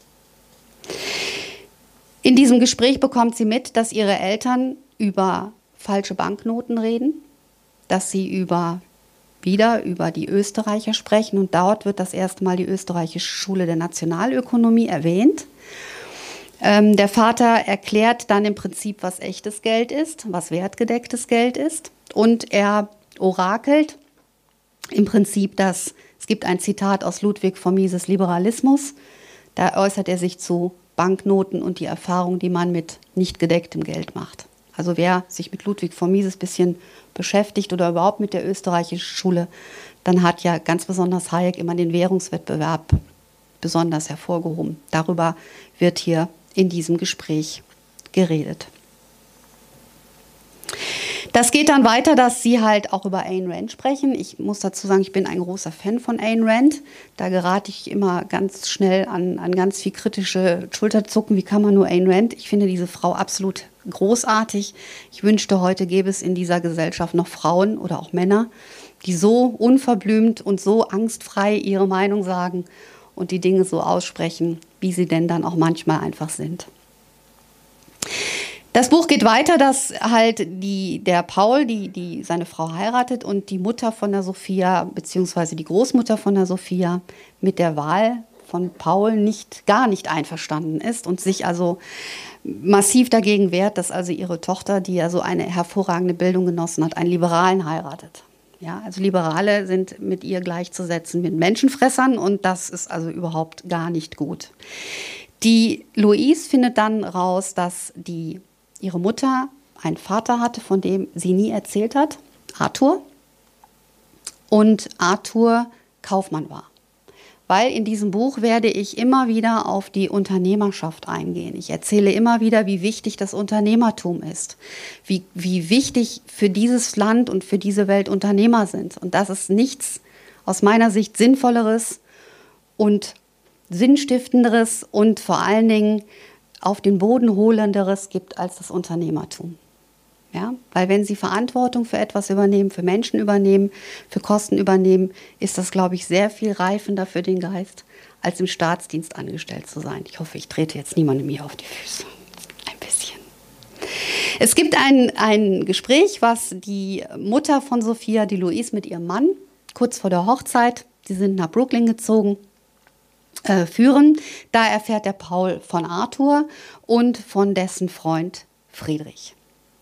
In diesem Gespräch bekommt sie mit, dass ihre Eltern über falsche Banknoten reden, dass sie über, wieder über die Österreicher sprechen. Und dort wird das erste Mal die österreichische Schule der Nationalökonomie erwähnt. Ähm, der Vater erklärt dann im Prinzip, was echtes Geld ist, was wertgedecktes Geld ist. Und er orakelt im Prinzip, dass es gibt ein Zitat aus Ludwig von Mises Liberalismus. Da äußert er sich zu Banknoten und die Erfahrung, die man mit nicht gedecktem Geld macht. Also wer sich mit Ludwig von Mises ein bisschen beschäftigt oder überhaupt mit der österreichischen Schule, dann hat ja ganz besonders Hayek immer den Währungswettbewerb besonders hervorgehoben. Darüber wird hier in diesem Gespräch geredet. Das geht dann weiter, dass sie halt auch über Ayn Rand sprechen. Ich muss dazu sagen, ich bin ein großer Fan von Ayn Rand. Da gerate ich immer ganz schnell an, an ganz viel kritische Schulterzucken. Wie kann man nur Ayn Rand? Ich finde diese Frau absolut großartig. Ich wünschte, heute gäbe es in dieser Gesellschaft noch Frauen oder auch Männer, die so unverblümt und so angstfrei ihre Meinung sagen und die Dinge so aussprechen, wie sie denn dann auch manchmal einfach sind. Das Buch geht weiter, dass halt die, der Paul, die, die seine Frau heiratet und die Mutter von der Sophia, beziehungsweise die Großmutter von der Sophia, mit der Wahl von Paul nicht, gar nicht einverstanden ist und sich also massiv dagegen wehrt, dass also ihre Tochter, die ja so eine hervorragende Bildung genossen hat, einen Liberalen heiratet. Ja, also Liberale sind mit ihr gleichzusetzen mit Menschenfressern und das ist also überhaupt gar nicht gut. Die Louise findet dann raus, dass die ihre Mutter einen Vater hatte, von dem sie nie erzählt hat, Arthur, und Arthur Kaufmann war. Weil in diesem Buch werde ich immer wieder auf die Unternehmerschaft eingehen. Ich erzähle immer wieder, wie wichtig das Unternehmertum ist, wie, wie wichtig für dieses Land und für diese Welt Unternehmer sind. Und dass es nichts aus meiner Sicht Sinnvolleres und Sinnstiftenderes und vor allen Dingen auf den Boden holenderes gibt als das Unternehmertum. Ja? Weil wenn Sie Verantwortung für etwas übernehmen, für Menschen übernehmen, für Kosten übernehmen, ist das, glaube ich, sehr viel reifender für den Geist, als im Staatsdienst angestellt zu sein. Ich hoffe, ich trete jetzt niemandem hier auf die Füße. Ein bisschen. Es gibt ein, ein Gespräch, was die Mutter von Sophia, die Louise, mit ihrem Mann, kurz vor der Hochzeit, sie sind nach Brooklyn gezogen, Äh, führen. Da erfährt der Paul von Arthur und von dessen Freund Friedrich.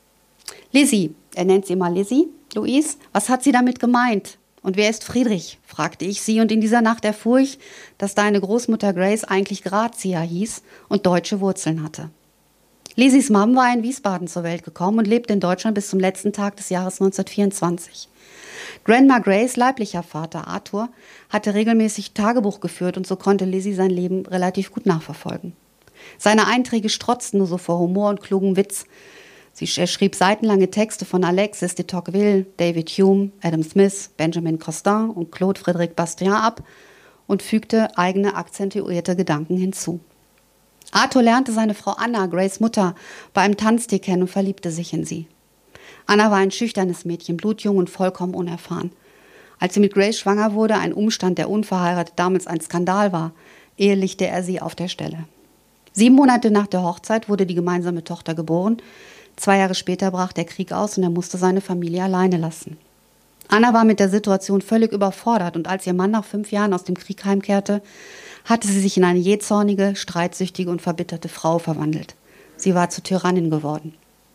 Lizzie, er nennt sie mal Lizzie, Louise, was hat sie damit gemeint? Und wer ist Friedrich? Fragte ich sie und in dieser Nacht erfuhr ich, dass deine Großmutter Grace eigentlich Grazia hieß und deutsche Wurzeln hatte. Lizzies Mom war in Wiesbaden zur Welt gekommen und lebte in Deutschland bis zum letzten Tag des Jahres neunzehnhundertvierundzwanzig. Grandma Grace, leiblicher Vater Arthur, hatte regelmäßig Tagebuch geführt und so konnte Lizzie sein Leben relativ gut nachverfolgen. Seine Einträge strotzten nur so vor Humor und klugem Witz. Sie, er schrieb seitenlange Texte von Alexis de Tocqueville, David Hume, Adam Smith, Benjamin Constant und Claude Frédéric Bastiat ab und fügte eigene akzentuierte Gedanken hinzu. Arthur lernte seine Frau Anna, Grace Mutter, bei einem Tanztee kennen und verliebte sich in sie. Anna war ein schüchternes Mädchen, blutjung und vollkommen unerfahren. Als sie mit Grace schwanger wurde, ein Umstand, der unverheiratet damals ein Skandal war, ehelichte er sie auf der Stelle. Sieben Monate nach der Hochzeit wurde die gemeinsame Tochter geboren. Zwei Jahre später brach der Krieg aus und er musste seine Familie alleine lassen. Anna war mit der Situation völlig überfordert und als ihr Mann nach fünf Jahren aus dem Krieg heimkehrte, hatte sie sich in eine jähzornige, streitsüchtige und verbitterte Frau verwandelt. Sie war zur Tyrannin geworden.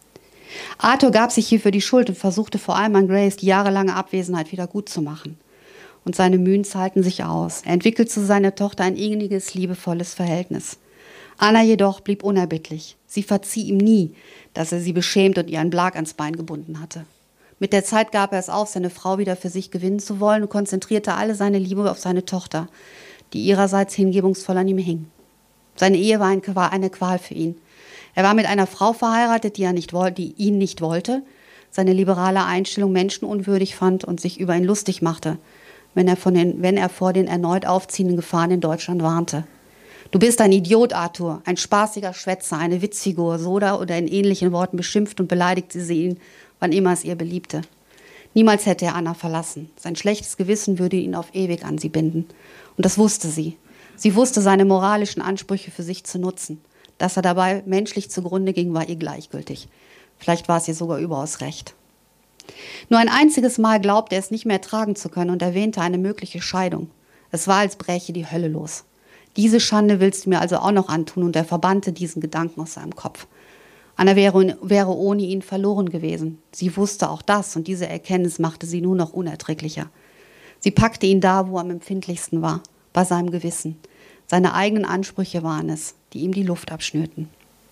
Arthur gab sich hierfür die Schuld und versuchte vor allem an Grace die jahrelange Abwesenheit wieder gut zu machen. Und seine Mühen zahlten sich aus. Er entwickelte zu seiner Tochter ein inniges, liebevolles Verhältnis. Anna jedoch blieb unerbittlich. Sie verzieh ihm nie, dass er sie beschämt und ihr einen Blag ans Bein gebunden hatte. Mit der Zeit gab er es auf, seine Frau wieder für sich gewinnen zu wollen und konzentrierte alle seine Liebe auf seine Tochter, die ihrerseits hingebungsvoll an ihm hing. Seine Ehe war, ein, war eine Qual für ihn. Er war mit einer Frau verheiratet, die, er nicht, die ihn nicht wollte, seine liberale Einstellung menschenunwürdig fand und sich über ihn lustig machte, wenn er, von den, wenn er vor den erneut aufziehenden Gefahren in Deutschland warnte. Du bist ein Idiot, Arthur, ein spaßiger Schwätzer, eine Witzfigur, so oder, oder in ähnlichen Worten beschimpft und beleidigte sie ihn, wann immer es ihr beliebte. Niemals hätte er Anna verlassen. Sein schlechtes Gewissen würde ihn auf ewig an sie binden. Und das wusste sie. Sie wusste, seine moralischen Ansprüche für sich zu nutzen. Dass er dabei menschlich zugrunde ging, war ihr gleichgültig. Vielleicht war es ihr sogar überaus recht. Nur ein einziges Mal glaubte er es nicht mehr ertragen zu können und erwähnte eine mögliche Scheidung. Es war, als bräche die Hölle los. Diese Schande willst du mir also auch noch antun, und er verbannte diesen Gedanken aus seinem Kopf. Anna wäre, wäre ohne ihn verloren gewesen. Sie wusste auch das, und diese Erkenntnis machte sie nur noch unerträglicher. Sie packte ihn da, wo er am empfindlichsten war, bei seinem Gewissen. Seine eigenen Ansprüche waren es, die ihm die Luft abschnürten.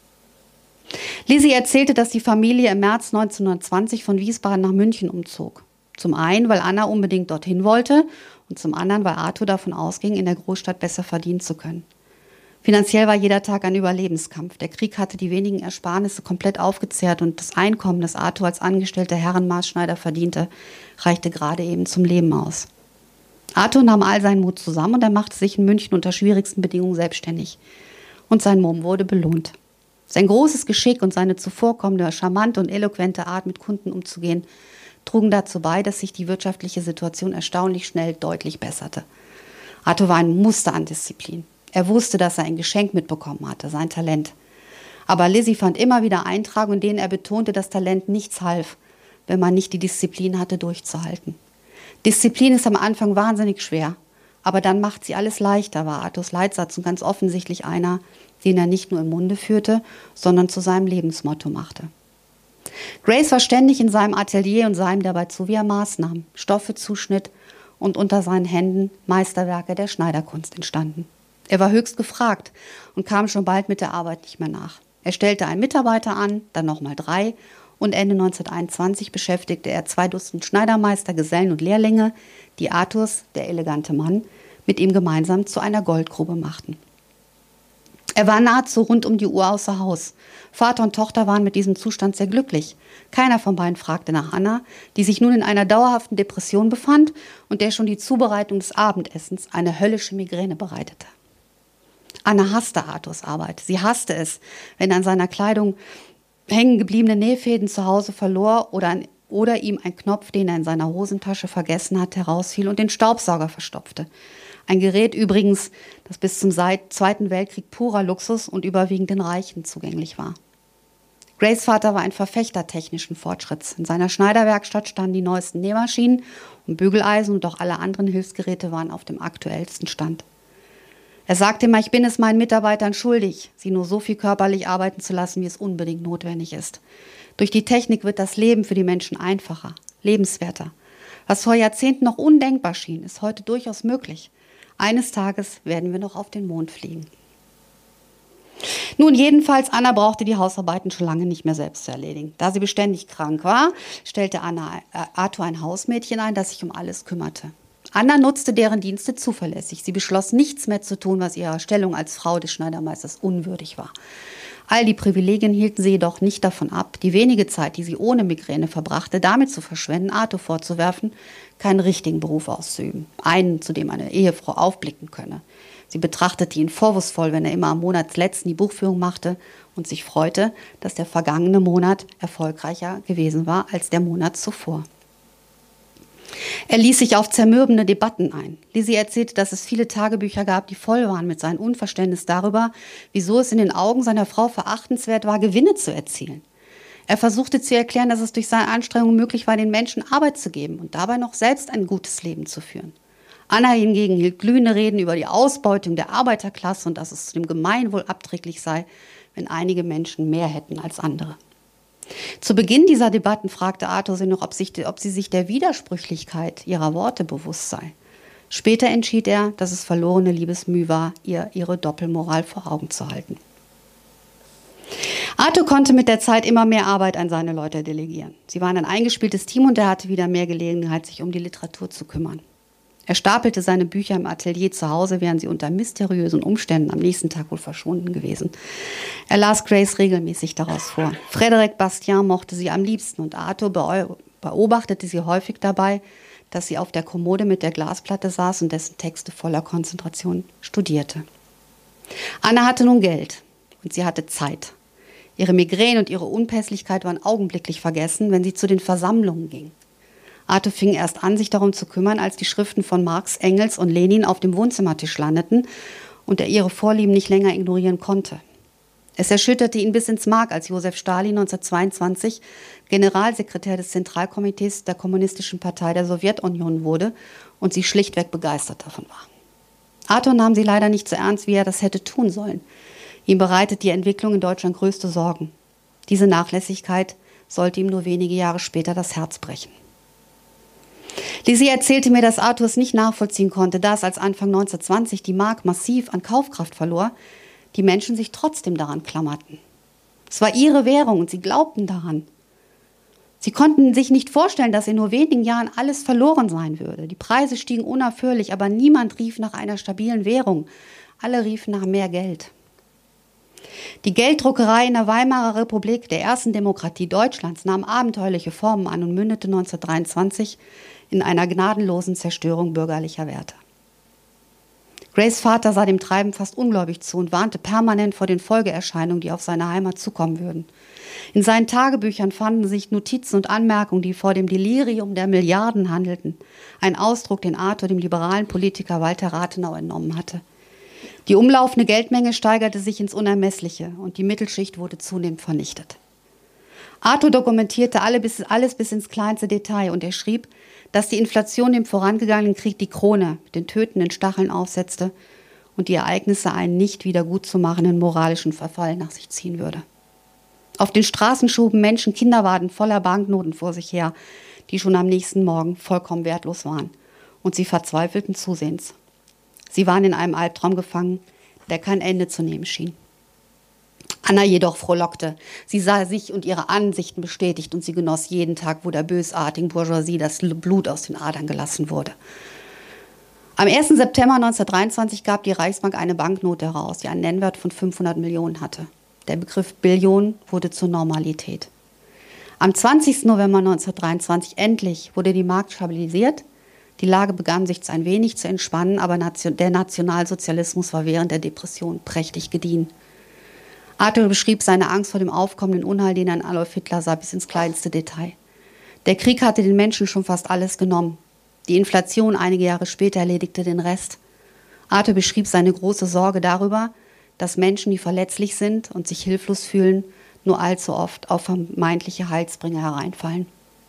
Lizzie erzählte, dass die Familie im März neunzehnhundertzwanzig von Wiesbaden nach München umzog. Zum einen, weil Anna unbedingt dorthin wollte und zum anderen, weil Arthur davon ausging, in der Großstadt besser verdienen zu können. Finanziell war jeder Tag ein Überlebenskampf. Der Krieg hatte die wenigen Ersparnisse komplett aufgezehrt und das Einkommen, das Arthur als angestellter Herrenmaßschneider verdiente, reichte gerade eben zum Leben aus. Arthur nahm all seinen Mut zusammen und er machte sich in München unter schwierigsten Bedingungen selbstständig. Und sein Mumm wurde belohnt. Sein großes Geschick und seine zuvorkommende, charmante und eloquente Art, mit Kunden umzugehen, trugen dazu bei, dass sich die wirtschaftliche Situation erstaunlich schnell deutlich besserte. Arthur war ein Muster an Disziplin. Er wusste, dass er ein Geschenk mitbekommen hatte, sein Talent. Aber Lizzie fand immer wieder Eintragungen, in denen er betonte, dass Talent nichts half, wenn man nicht die Disziplin hatte, durchzuhalten. Disziplin ist am Anfang wahnsinnig schwer, aber dann macht sie alles leichter, war Arthurs Leitsatz und ganz offensichtlich einer, den er nicht nur im Munde führte, sondern zu seinem Lebensmotto machte. Grace war ständig in seinem Atelier und sah ihm dabei zu, wie er Maß nahm, Stoffe zuschnitt und unter seinen Händen Meisterwerke der Schneiderkunst entstanden. Er war höchst gefragt und kam schon bald mit der Arbeit nicht mehr nach. Er stellte einen Mitarbeiter an, dann nochmal drei und Ende neunzehnhunderteinundzwanzig beschäftigte er zwei Dutzend Schneidermeister, Gesellen und Lehrlinge, die Arthurs, der elegante Mann, mit ihm gemeinsam zu einer Goldgrube machten. Er war nahezu rund um die Uhr außer Haus. Vater und Tochter waren mit diesem Zustand sehr glücklich. Keiner von beiden fragte nach Anna, die sich nun in einer dauerhaften Depression befand und der schon die Zubereitung des Abendessens eine höllische Migräne bereitete. Anna hasste Arthurs Arbeit. Sie hasste es, wenn an seiner Kleidung hängen gebliebene Nähfäden zu Hause verlor oder, ein, oder ihm ein Knopf, den er in seiner Hosentasche vergessen hat, herausfiel und den Staubsauger verstopfte. Ein Gerät übrigens, das bis zum Zweiten Weltkrieg purer Luxus und überwiegend den Reichen zugänglich war. Grace Vater war ein Verfechter technischen Fortschritts. In seiner Schneiderwerkstatt standen die neuesten Nähmaschinen und Bügeleisen und auch alle anderen Hilfsgeräte waren auf dem aktuellsten Stand. Er sagte immer, ich bin es meinen Mitarbeitern schuldig, sie nur so viel körperlich arbeiten zu lassen, wie es unbedingt notwendig ist. Durch die Technik wird das Leben für die Menschen einfacher, lebenswerter. Was vor Jahrzehnten noch undenkbar schien, ist heute durchaus möglich. Eines Tages werden wir noch auf den Mond fliegen. Nun, jedenfalls, Anna brauchte die Hausarbeiten schon lange nicht mehr selbst zu erledigen. Da sie beständig krank war, stellte Anna äh, Arthur ein Hausmädchen ein, das sich um alles kümmerte. Anna nutzte deren Dienste zuverlässig. Sie beschloss, nichts mehr zu tun, was ihrer Stellung als Frau des Schneidermeisters unwürdig war. All die Privilegien hielten sie jedoch nicht davon ab, die wenige Zeit, die sie ohne Migräne verbrachte, damit zu verschwenden, Arthur vorzuwerfen, keinen richtigen Beruf auszuüben, einen, zu dem eine Ehefrau aufblicken könne. Sie betrachtete ihn vorwurfsvoll, wenn er immer am Monatsletzten die Buchführung machte und sich freute, dass der vergangene Monat erfolgreicher gewesen war als der Monat zuvor. Er ließ sich auf zermürbende Debatten ein. Lizzie erzählte, dass es viele Tagebücher gab, die voll waren mit seinem Unverständnis darüber, wieso es in den Augen seiner Frau verachtenswert war, Gewinne zu erzielen. Er versuchte zu erklären, dass es durch seine Anstrengungen möglich war, den Menschen Arbeit zu geben und dabei noch selbst ein gutes Leben zu führen. Anna hingegen hielt glühende Reden über die Ausbeutung der Arbeiterklasse und dass es zu dem Gemeinwohl abträglich sei, wenn einige Menschen mehr hätten als andere. Zu Beginn dieser Debatten fragte Arthur sie noch, ob, sich, ob sie sich der Widersprüchlichkeit ihrer Worte bewusst sei. Später entschied er, dass es verlorene Liebesmüh war, ihr ihre Doppelmoral vor Augen zu halten. Arthur konnte mit der Zeit immer mehr Arbeit an seine Leute delegieren. Sie waren ein eingespieltes Team und er hatte wieder mehr Gelegenheit, sich um die Literatur zu kümmern. Er stapelte seine Bücher im Atelier zu Hause, wären sie unter mysteriösen Umständen am nächsten Tag wohl verschwunden gewesen. Er las Grace regelmäßig daraus vor. Frédéric Bastien mochte sie am liebsten und Arthur beobachtete sie häufig dabei, dass sie auf der Kommode mit der Glasplatte saß und dessen Texte voller Konzentration studierte. Anna hatte nun Geld und sie hatte Zeit. Ihre Migräne und ihre Unpässlichkeit waren augenblicklich vergessen, wenn sie zu den Versammlungen ging. Arthur fing erst an, sich darum zu kümmern, als die Schriften von Marx, Engels und Lenin auf dem Wohnzimmertisch landeten und er ihre Vorlieben nicht länger ignorieren konnte. Es erschütterte ihn bis ins Mark, als Josef Stalin neunzehnhundertzweiundzwanzig Generalsekretär des Zentralkomitees der Kommunistischen Partei der Sowjetunion wurde und sie schlichtweg begeistert davon war. Arthur nahm sie leider nicht so ernst, wie er das hätte tun sollen. Ihm bereitet die Entwicklung in Deutschland größte Sorgen. Diese Nachlässigkeit sollte ihm nur wenige Jahre später das Herz brechen. Lizzie erzählte mir, dass Arthur es nicht nachvollziehen konnte, dass als Anfang neunzehnhundertzwanzig die Mark massiv an Kaufkraft verlor, die Menschen sich trotzdem daran klammerten. Es war ihre Währung und sie glaubten daran. Sie konnten sich nicht vorstellen, dass in nur wenigen Jahren alles verloren sein würde. Die Preise stiegen unaufhörlich, aber niemand rief nach einer stabilen Währung. Alle riefen nach mehr Geld. Die Gelddruckerei in der Weimarer Republik, der ersten Demokratie Deutschlands, nahm abenteuerliche Formen an und mündete neunzehnhundertdreiundzwanzig in einer gnadenlosen Zerstörung bürgerlicher Werte. Grace Vater sah dem Treiben fast ungläubig zu und warnte permanent vor den Folgeerscheinungen, die auf seine Heimat zukommen würden. In seinen Tagebüchern fanden sich Notizen und Anmerkungen, die vor dem Delirium der Milliarden handelten. Ein Ausdruck, den Arthur dem liberalen Politiker Walter Rathenau entnommen hatte. Die umlaufende Geldmenge steigerte sich ins Unermessliche und die Mittelschicht wurde zunehmend vernichtet. Arthur dokumentierte alle bis, alles bis ins kleinste Detail und er schrieb, dass die Inflation dem vorangegangenen Krieg die Krone mit den tötenden Stacheln aufsetzte und die Ereignisse einen nicht wieder gut zu machenden moralischen Verfall nach sich ziehen würde. Auf den Straßen schoben Menschen Kinderwagen voller Banknoten vor sich her, die schon am nächsten Morgen vollkommen wertlos waren. Und sie verzweifelten zusehends. Sie waren in einem Albtraum gefangen, der kein Ende zu nehmen schien. Anna jedoch frohlockte. Sie sah sich und ihre Ansichten bestätigt und sie genoss jeden Tag, wo der bösartigen Bourgeoisie das Blut aus den Adern gelassen wurde. Am ersten September neunzehnhundertdreiundzwanzig gab die Reichsbank eine Banknote heraus, die einen Nennwert von fünfhundert Millionen hatte. Der Begriff Billion wurde zur Normalität. Am zwanzigsten November neunzehnhundertdreiundzwanzig endlich wurde die Mark stabilisiert. Die Lage begann sich ein wenig zu entspannen, aber der Nationalsozialismus war während der Depression prächtig gediehen. Arthur beschrieb seine Angst vor dem aufkommenden Unheil, den er in Adolf Hitler sah, bis ins kleinste Detail. Der Krieg hatte den Menschen schon fast alles genommen. Die Inflation einige Jahre später erledigte den Rest. Arthur beschrieb seine große Sorge darüber, dass Menschen, die verletzlich sind und sich hilflos fühlen, nur allzu oft auf vermeintliche Heilsbringer hereinfallen.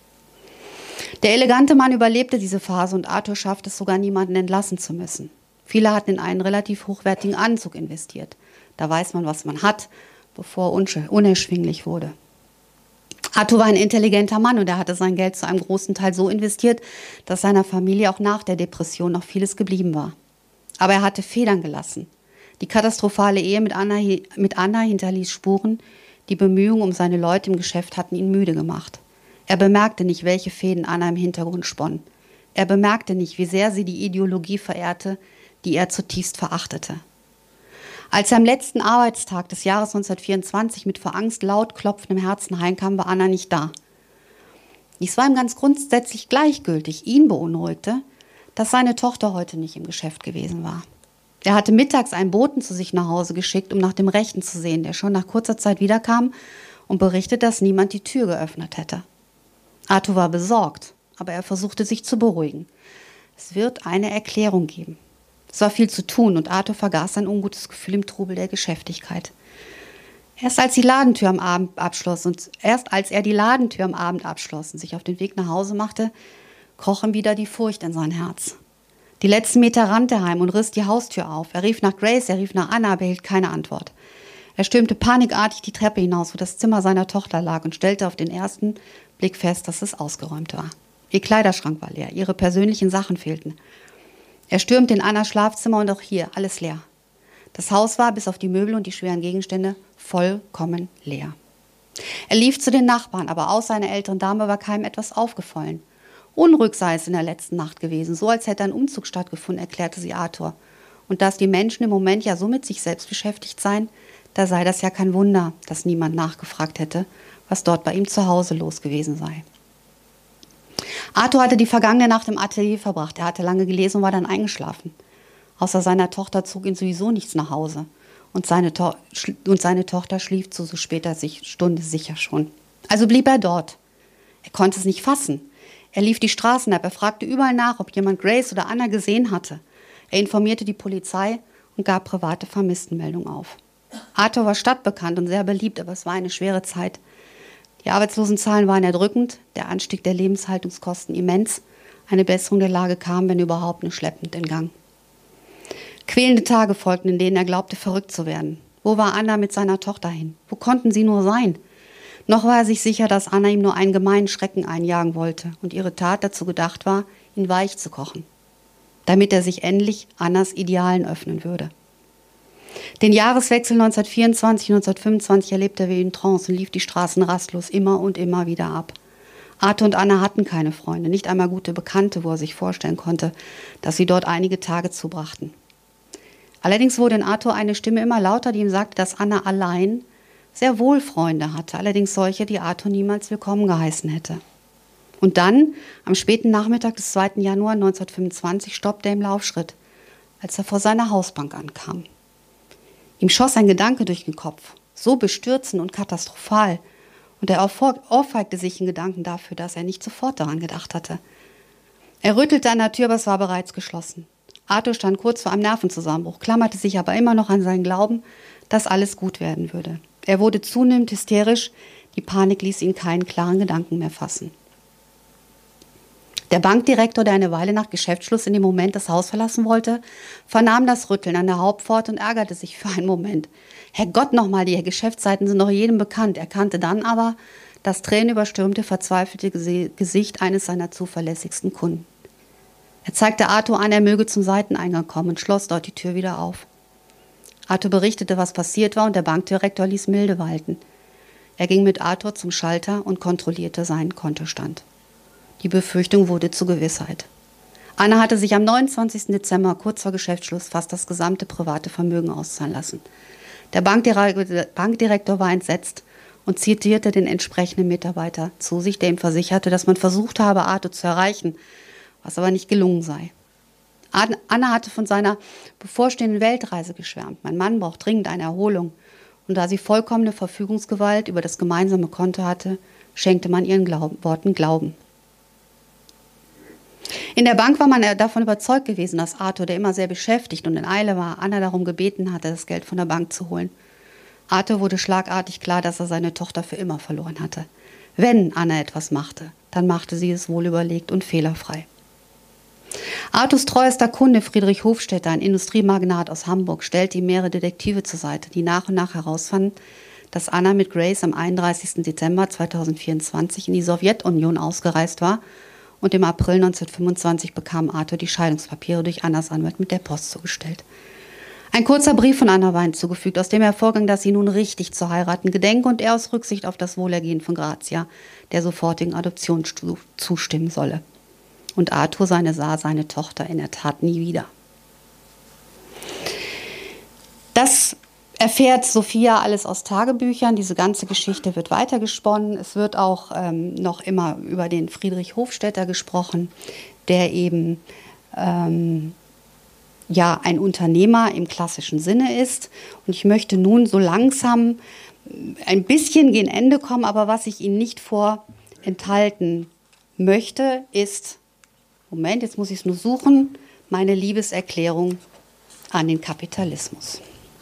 Der elegante Mann überlebte diese Phase und Arthur schaffte es sogar, niemanden entlassen zu müssen. Viele hatten in einen relativ hochwertigen Anzug investiert. Da weiß man, was man hat, bevor er unerschwinglich wurde. Arthur war ein intelligenter Mann und er hatte sein Geld zu einem großen Teil so investiert, dass seiner Familie auch nach der Depression noch vieles geblieben war. Aber er hatte Federn gelassen. Die katastrophale Ehe mit Anna, mit Anna hinterließ Spuren. Die Bemühungen um seine Leute im Geschäft hatten ihn müde gemacht. Er bemerkte nicht, welche Fäden Anna im Hintergrund spann. Er bemerkte nicht, wie sehr sie die Ideologie verehrte, die er zutiefst verachtete. Als er am letzten Arbeitstag des Jahres neunzehnhundertvierundzwanzig mit vor Angst laut klopfendem Herzen heimkam, war Anna nicht da. Dies war ihm ganz grundsätzlich gleichgültig. Ihn beunruhigte, dass seine Tochter heute nicht im Geschäft gewesen war. Er hatte mittags einen Boten zu sich nach Hause geschickt, um nach dem Rechten zu sehen, der schon nach kurzer Zeit wiederkam und berichtete, dass niemand die Tür geöffnet hätte. Arthur war besorgt, aber er versuchte sich zu beruhigen. Es wird eine Erklärung geben. Es war viel zu tun und Arthur vergaß sein ungutes Gefühl im Trubel der Geschäftigkeit. Erst als die Ladentür am Abend abschloss und erst als er die Ladentür am Abend abschloss und sich auf den Weg nach Hause machte, kroch ihm wieder die Furcht in sein Herz. Die letzten Meter rannte er heim und riss die Haustür auf. Er rief nach Grace, er rief nach Anna, aber erhielt keine Antwort. Er stürmte panikartig die Treppe hinaus, wo das Zimmer seiner Tochter lag und stellte auf den ersten Blick fest, dass es ausgeräumt war. Ihr Kleiderschrank war leer, ihre persönlichen Sachen fehlten. Er stürmte in Annas Schlafzimmer und auch hier, alles leer. Das Haus war, bis auf die Möbel und die schweren Gegenstände, vollkommen leer. Er lief zu den Nachbarn, aber außer einer älteren Dame war keinem etwas aufgefallen. Unruhig sei es in der letzten Nacht gewesen, so als hätte ein Umzug stattgefunden, erklärte sie Arthur. Und dass die Menschen im Moment ja so mit sich selbst beschäftigt seien, da sei das ja kein Wunder, dass niemand nachgefragt hätte, was dort bei ihm zu Hause los gewesen sei. Arthur hatte die vergangene Nacht im Atelier verbracht. Er hatte lange gelesen und war dann eingeschlafen. Außer seiner Tochter zog ihn sowieso nichts nach Hause. Und seine, to- und seine Tochter schlief zu so später Stunde sicher schon. Also blieb er dort. Er konnte es nicht fassen. Er lief die Straßen ab. Er fragte überall nach, ob jemand Grace oder Anna gesehen hatte. Er informierte die Polizei und gab private Vermisstenmeldungen auf. Arthur war stadtbekannt und sehr beliebt, aber es war eine schwere Zeit. Die Arbeitslosenzahlen waren erdrückend, der Anstieg der Lebenshaltungskosten immens. Eine Besserung der Lage kam, wenn überhaupt, nur schleppend in Gang. Quälende Tage folgten, in denen er glaubte, verrückt zu werden. Wo war Anna mit seiner Tochter hin? Wo konnten sie nur sein? Noch war er sich sicher, dass Anna ihm nur einen gemeinen Schrecken einjagen wollte und ihre Tat dazu gedacht war, ihn weich zu kochen, damit er sich endlich Annas Idealen öffnen würde. Den Jahreswechsel neunzehnhundertvierundzwanzig neunzehnhundertfünfundzwanzig erlebte er wie in Trance und lief die Straßen rastlos immer und immer wieder ab. Arthur und Anna hatten keine Freunde, nicht einmal gute Bekannte, wo er sich vorstellen konnte, dass sie dort einige Tage zubrachten. Allerdings wurde in Arthur eine Stimme immer lauter, die ihm sagte, dass Anna allein sehr wohl Freunde hatte, allerdings solche, die Arthur niemals willkommen geheißen hätte. Und dann, am späten Nachmittag des zweiten Januar neunzehnhundertfünfundzwanzig, stoppte er im Laufschritt, als er vor seiner Hausbank ankam. Ihm schoss ein Gedanke durch den Kopf, so bestürzend und katastrophal, und er ohrfeigte sich in Gedanken dafür, dass er nicht sofort daran gedacht hatte. Er rüttelte an der Tür, aber es war bereits geschlossen. Arthur stand kurz vor einem Nervenzusammenbruch, klammerte sich aber immer noch an seinen Glauben, dass alles gut werden würde. Er wurde zunehmend hysterisch, die Panik ließ ihn keinen klaren Gedanken mehr fassen. Der Bankdirektor, der eine Weile nach Geschäftsschluss in dem Moment das Haus verlassen wollte, vernahm das Rütteln an der Hauptpforte und ärgerte sich für einen Moment. Herrgott nochmal, die Geschäftszeiten sind doch jedem bekannt. Er kannte dann aber das tränenüberstürmte, verzweifelte Gesicht eines seiner zuverlässigsten Kunden. Er zeigte Arthur an, er möge zum Seiteneingang kommen und schloss dort die Tür wieder auf. Arthur berichtete, was passiert war, und der Bankdirektor ließ Milde walten. Er ging mit Arthur zum Schalter und kontrollierte seinen Kontostand. Die Befürchtung wurde zur Gewissheit. Anna hatte sich am neunundzwanzigsten Dezember, kurz vor Geschäftsschluss, fast das gesamte private Vermögen auszahlen lassen. Der Bankdirektor war entsetzt und zitierte den entsprechenden Mitarbeiter zu sich, der ihm versicherte, dass man versucht habe, Arthur zu erreichen, was aber nicht gelungen sei. Anna hatte von seiner bevorstehenden Weltreise geschwärmt. Mein Mann braucht dringend eine Erholung. Und da sie vollkommene Verfügungsgewalt über das gemeinsame Konto hatte, schenkte man ihren Glauben, Worten Glauben. In der Bank war man davon überzeugt gewesen, dass Arthur, der immer sehr beschäftigt und in Eile war, Anna darum gebeten hatte, das Geld von der Bank zu holen. Arthur wurde schlagartig klar, dass er seine Tochter für immer verloren hatte. Wenn Anna etwas machte, dann machte sie es wohlüberlegt und fehlerfrei. Arthurs treuester Kunde Friedrich Hofstädter, ein Industriemagnat aus Hamburg, stellte ihm mehrere Detektive zur Seite, die nach und nach herausfanden, dass Anna mit Grace am einunddreißigsten Dezember zweitausendvierundzwanzig in die Sowjetunion ausgereist war, und im April neunzehnhundertfünfundzwanzig bekam Arthur die Scheidungspapiere durch Annas Anwalt mit der Post zugestellt. Ein kurzer Brief von Anna war hinzugefügt, aus dem hervorging, dass sie nun richtig zu heiraten gedenke und er aus Rücksicht auf das Wohlergehen von Grazia der sofortigen Adoption zustimmen solle. Und Arthur seine sah seine Tochter in der Tat nie wieder. Das erfährt Sophia alles aus Tagebüchern. Diese ganze Geschichte wird weitergesponnen. Es wird auch ähm, noch immer über den Friedrich Hofstädter gesprochen, der eben ähm, ja ein Unternehmer im klassischen Sinne ist. Und ich möchte nun so langsam ein bisschen gegen Ende kommen, aber was ich Ihnen nicht vorenthalten möchte, ist, Moment, jetzt muss ich es nur suchen, meine Liebeserklärung an den Kapitalismus.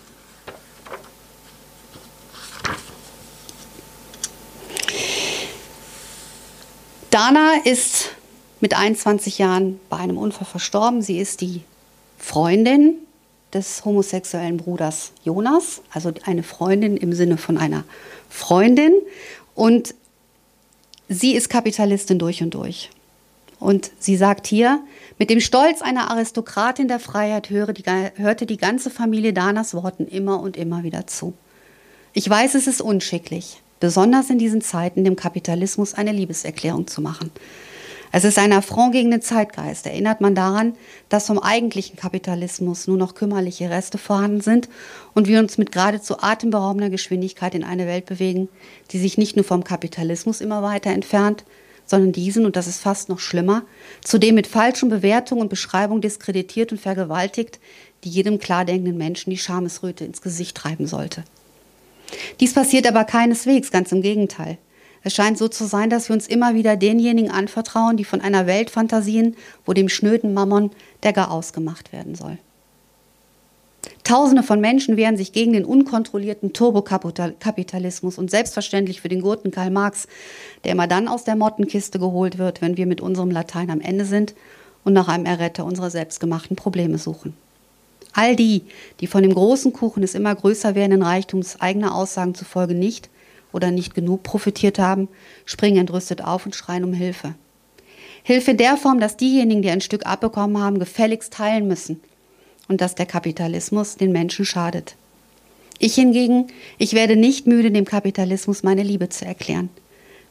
Dana ist mit einundzwanzig Jahren bei einem Unfall verstorben. Sie ist die Freundin des homosexuellen Bruders Jonas, also eine Freundin im Sinne von einer Freundin. Und sie ist Kapitalistin durch und durch. Und sie sagt hier, mit dem Stolz einer Aristokratin der Freiheit höre die, hörte die ganze Familie Danas Worten immer und immer wieder zu. Ich weiß, es ist unschicklich, besonders in diesen Zeiten dem Kapitalismus eine Liebeserklärung zu machen. Es ist ein Affront gegen den Zeitgeist. Erinnert man daran, dass vom eigentlichen Kapitalismus nur noch kümmerliche Reste vorhanden sind und wir uns mit geradezu atemberaubender Geschwindigkeit in eine Welt bewegen, die sich nicht nur vom Kapitalismus immer weiter entfernt, sondern diesen, und das ist fast noch schlimmer, zudem mit falschen Bewertungen und Beschreibungen diskreditiert und vergewaltigt, die jedem klar denkenden Menschen die Schamesröte ins Gesicht treiben sollte. Dies passiert aber keineswegs, ganz im Gegenteil. Es scheint so zu sein, dass wir uns immer wieder denjenigen anvertrauen, die von einer Welt fantasien, wo dem schnöden Mammon der gar ausgemacht werden soll. Tausende von Menschen wehren sich gegen den unkontrollierten Turbokapitalismus und selbstverständlich für den Gurken Karl Marx, der immer dann aus der Mottenkiste geholt wird, wenn wir mit unserem Latein am Ende sind und nach einem Erretter unserer selbstgemachten Probleme suchen. All die, die von dem großen Kuchen des immer größer werdenden Reichtums eigener Aussagen zufolge nicht oder nicht genug profitiert haben, springen entrüstet auf und schreien um Hilfe. Hilfe in der Form, dass diejenigen, die ein Stück abbekommen haben, gefälligst teilen müssen und dass der Kapitalismus den Menschen schadet. Ich hingegen, ich werde nicht müde, dem Kapitalismus meine Liebe zu erklären.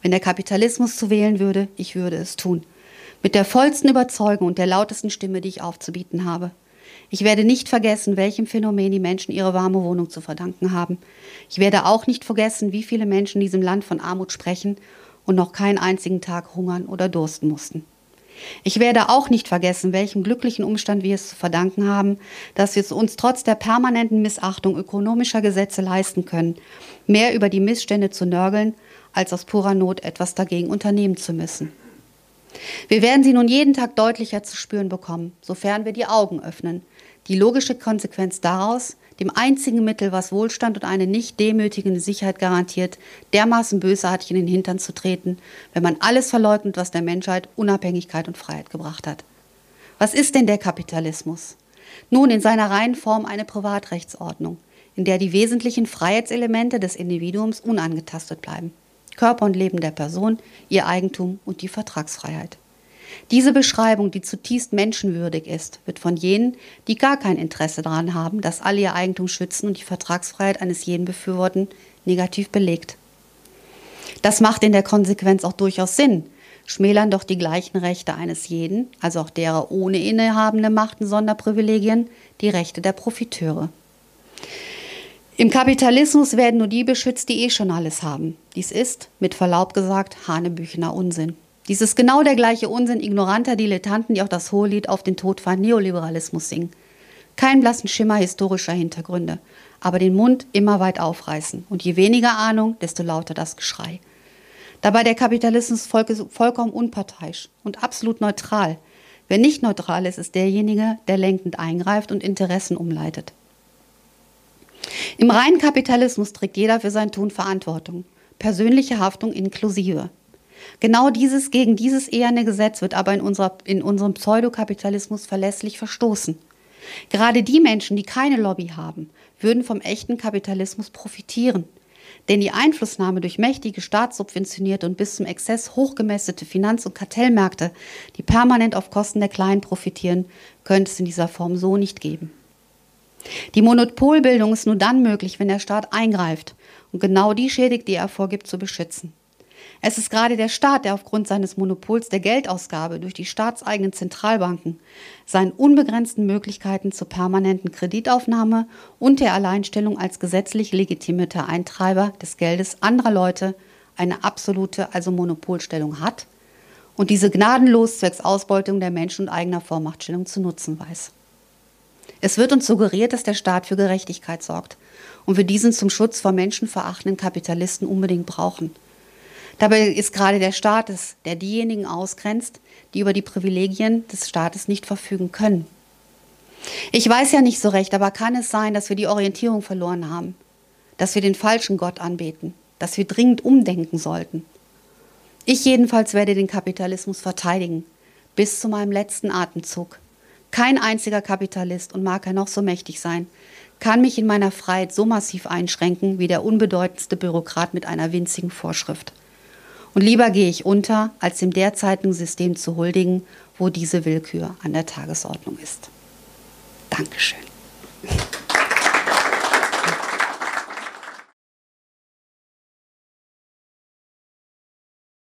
Wenn der Kapitalismus zu wählen würde, ich würde es tun. Mit der vollsten Überzeugung und der lautesten Stimme, die ich aufzubieten habe. Ich werde nicht vergessen, welchem Phänomen die Menschen ihre warme Wohnung zu verdanken haben. Ich werde auch nicht vergessen, wie viele Menschen in diesem Land von Armut sprechen und noch keinen einzigen Tag hungern oder dursten mussten. Ich werde auch nicht vergessen, welchem glücklichen Umstand wir es zu verdanken haben, dass wir es uns trotz der permanenten Missachtung ökonomischer Gesetze leisten können, mehr über die Missstände zu nörgeln, als aus purer Not etwas dagegen unternehmen zu müssen. Wir werden sie nun jeden Tag deutlicher zu spüren bekommen, sofern wir die Augen öffnen. Die logische Konsequenz daraus, dem einzigen Mittel, was Wohlstand und eine nicht demütigende Sicherheit garantiert, dermaßen bösartig in den Hintern zu treten, wenn man alles verleugnet, was der Menschheit Unabhängigkeit und Freiheit gebracht hat. Was ist denn der Kapitalismus? Nun, in seiner reinen Form eine Privatrechtsordnung, in der die wesentlichen Freiheitselemente des Individuums unangetastet bleiben. Körper und Leben der Person, ihr Eigentum und die Vertragsfreiheit. Diese Beschreibung, die zutiefst menschenwürdig ist, wird von jenen, die gar kein Interesse daran haben, dass alle ihr Eigentum schützen und die Vertragsfreiheit eines jeden befürworten, negativ belegt. Das macht in der Konsequenz auch durchaus Sinn, schmälern doch die gleichen Rechte eines jeden, also auch derer ohne innehabende Macht und Sonderprivilegien, die Rechte der Profiteure. Im Kapitalismus werden nur die beschützt, die eh schon alles haben. Dies ist, mit Verlaub gesagt, hanebüchener Unsinn. Dies ist genau der gleiche Unsinn ignoranter Dilettanten, die auch das Hohelied auf den Todfeind Neoliberalismus singen. Keinen blassen Schimmer historischer Hintergründe, aber den Mund immer weit aufreißen. Und je weniger Ahnung, desto lauter das Geschrei. Dabei der Kapitalismus vollkommen unparteiisch und absolut neutral. Wer nicht neutral ist, ist derjenige, der lenkend eingreift und Interessen umleitet. Im reinen Kapitalismus trägt jeder für sein Tun Verantwortung, persönliche Haftung inklusive. Genau dieses gegen dieses eherne Gesetz wird aber in, unserer, in unserem Pseudokapitalismus verlässlich verstoßen. Gerade die Menschen, die keine Lobby haben, würden vom echten Kapitalismus profitieren. Denn die Einflussnahme durch mächtige, staatssubventionierte und bis zum Exzess hochgemästete Finanz- und Kartellmärkte, die permanent auf Kosten der Kleinen profitieren, könnte es in dieser Form so nicht geben. Die Monopolbildung ist nur dann möglich, wenn der Staat eingreift und genau die schädigt, die er vorgibt zu beschützen. Es ist gerade der Staat, der aufgrund seines Monopols der Geldausgabe durch die staatseigenen Zentralbanken, seinen unbegrenzten Möglichkeiten zur permanenten Kreditaufnahme und der Alleinstellung als gesetzlich legitimierter Eintreiber des Geldes anderer Leute eine absolute, also Monopolstellung hat und diese gnadenlos zwecks Ausbeutung der Menschen und eigener Vormachtstellung zu nutzen weiß. Es wird uns suggeriert, dass der Staat für Gerechtigkeit sorgt und wir diesen zum Schutz vor menschenverachtenden Kapitalisten unbedingt brauchen. Dabei ist gerade der Staat es, der diejenigen ausgrenzt, die über die Privilegien des Staates nicht verfügen können. Ich weiß ja nicht so recht, aber kann es sein, dass wir die Orientierung verloren haben, dass wir den falschen Gott anbeten, dass wir dringend umdenken sollten? Ich jedenfalls werde den Kapitalismus verteidigen, bis zu meinem letzten Atemzug. Kein einziger Kapitalist, und mag er noch so mächtig sein, kann mich in meiner Freiheit so massiv einschränken wie der unbedeutendste Bürokrat mit einer winzigen Vorschrift. Und lieber gehe ich unter, als dem derzeitigen System zu huldigen, wo diese Willkür an der Tagesordnung ist. Dankeschön.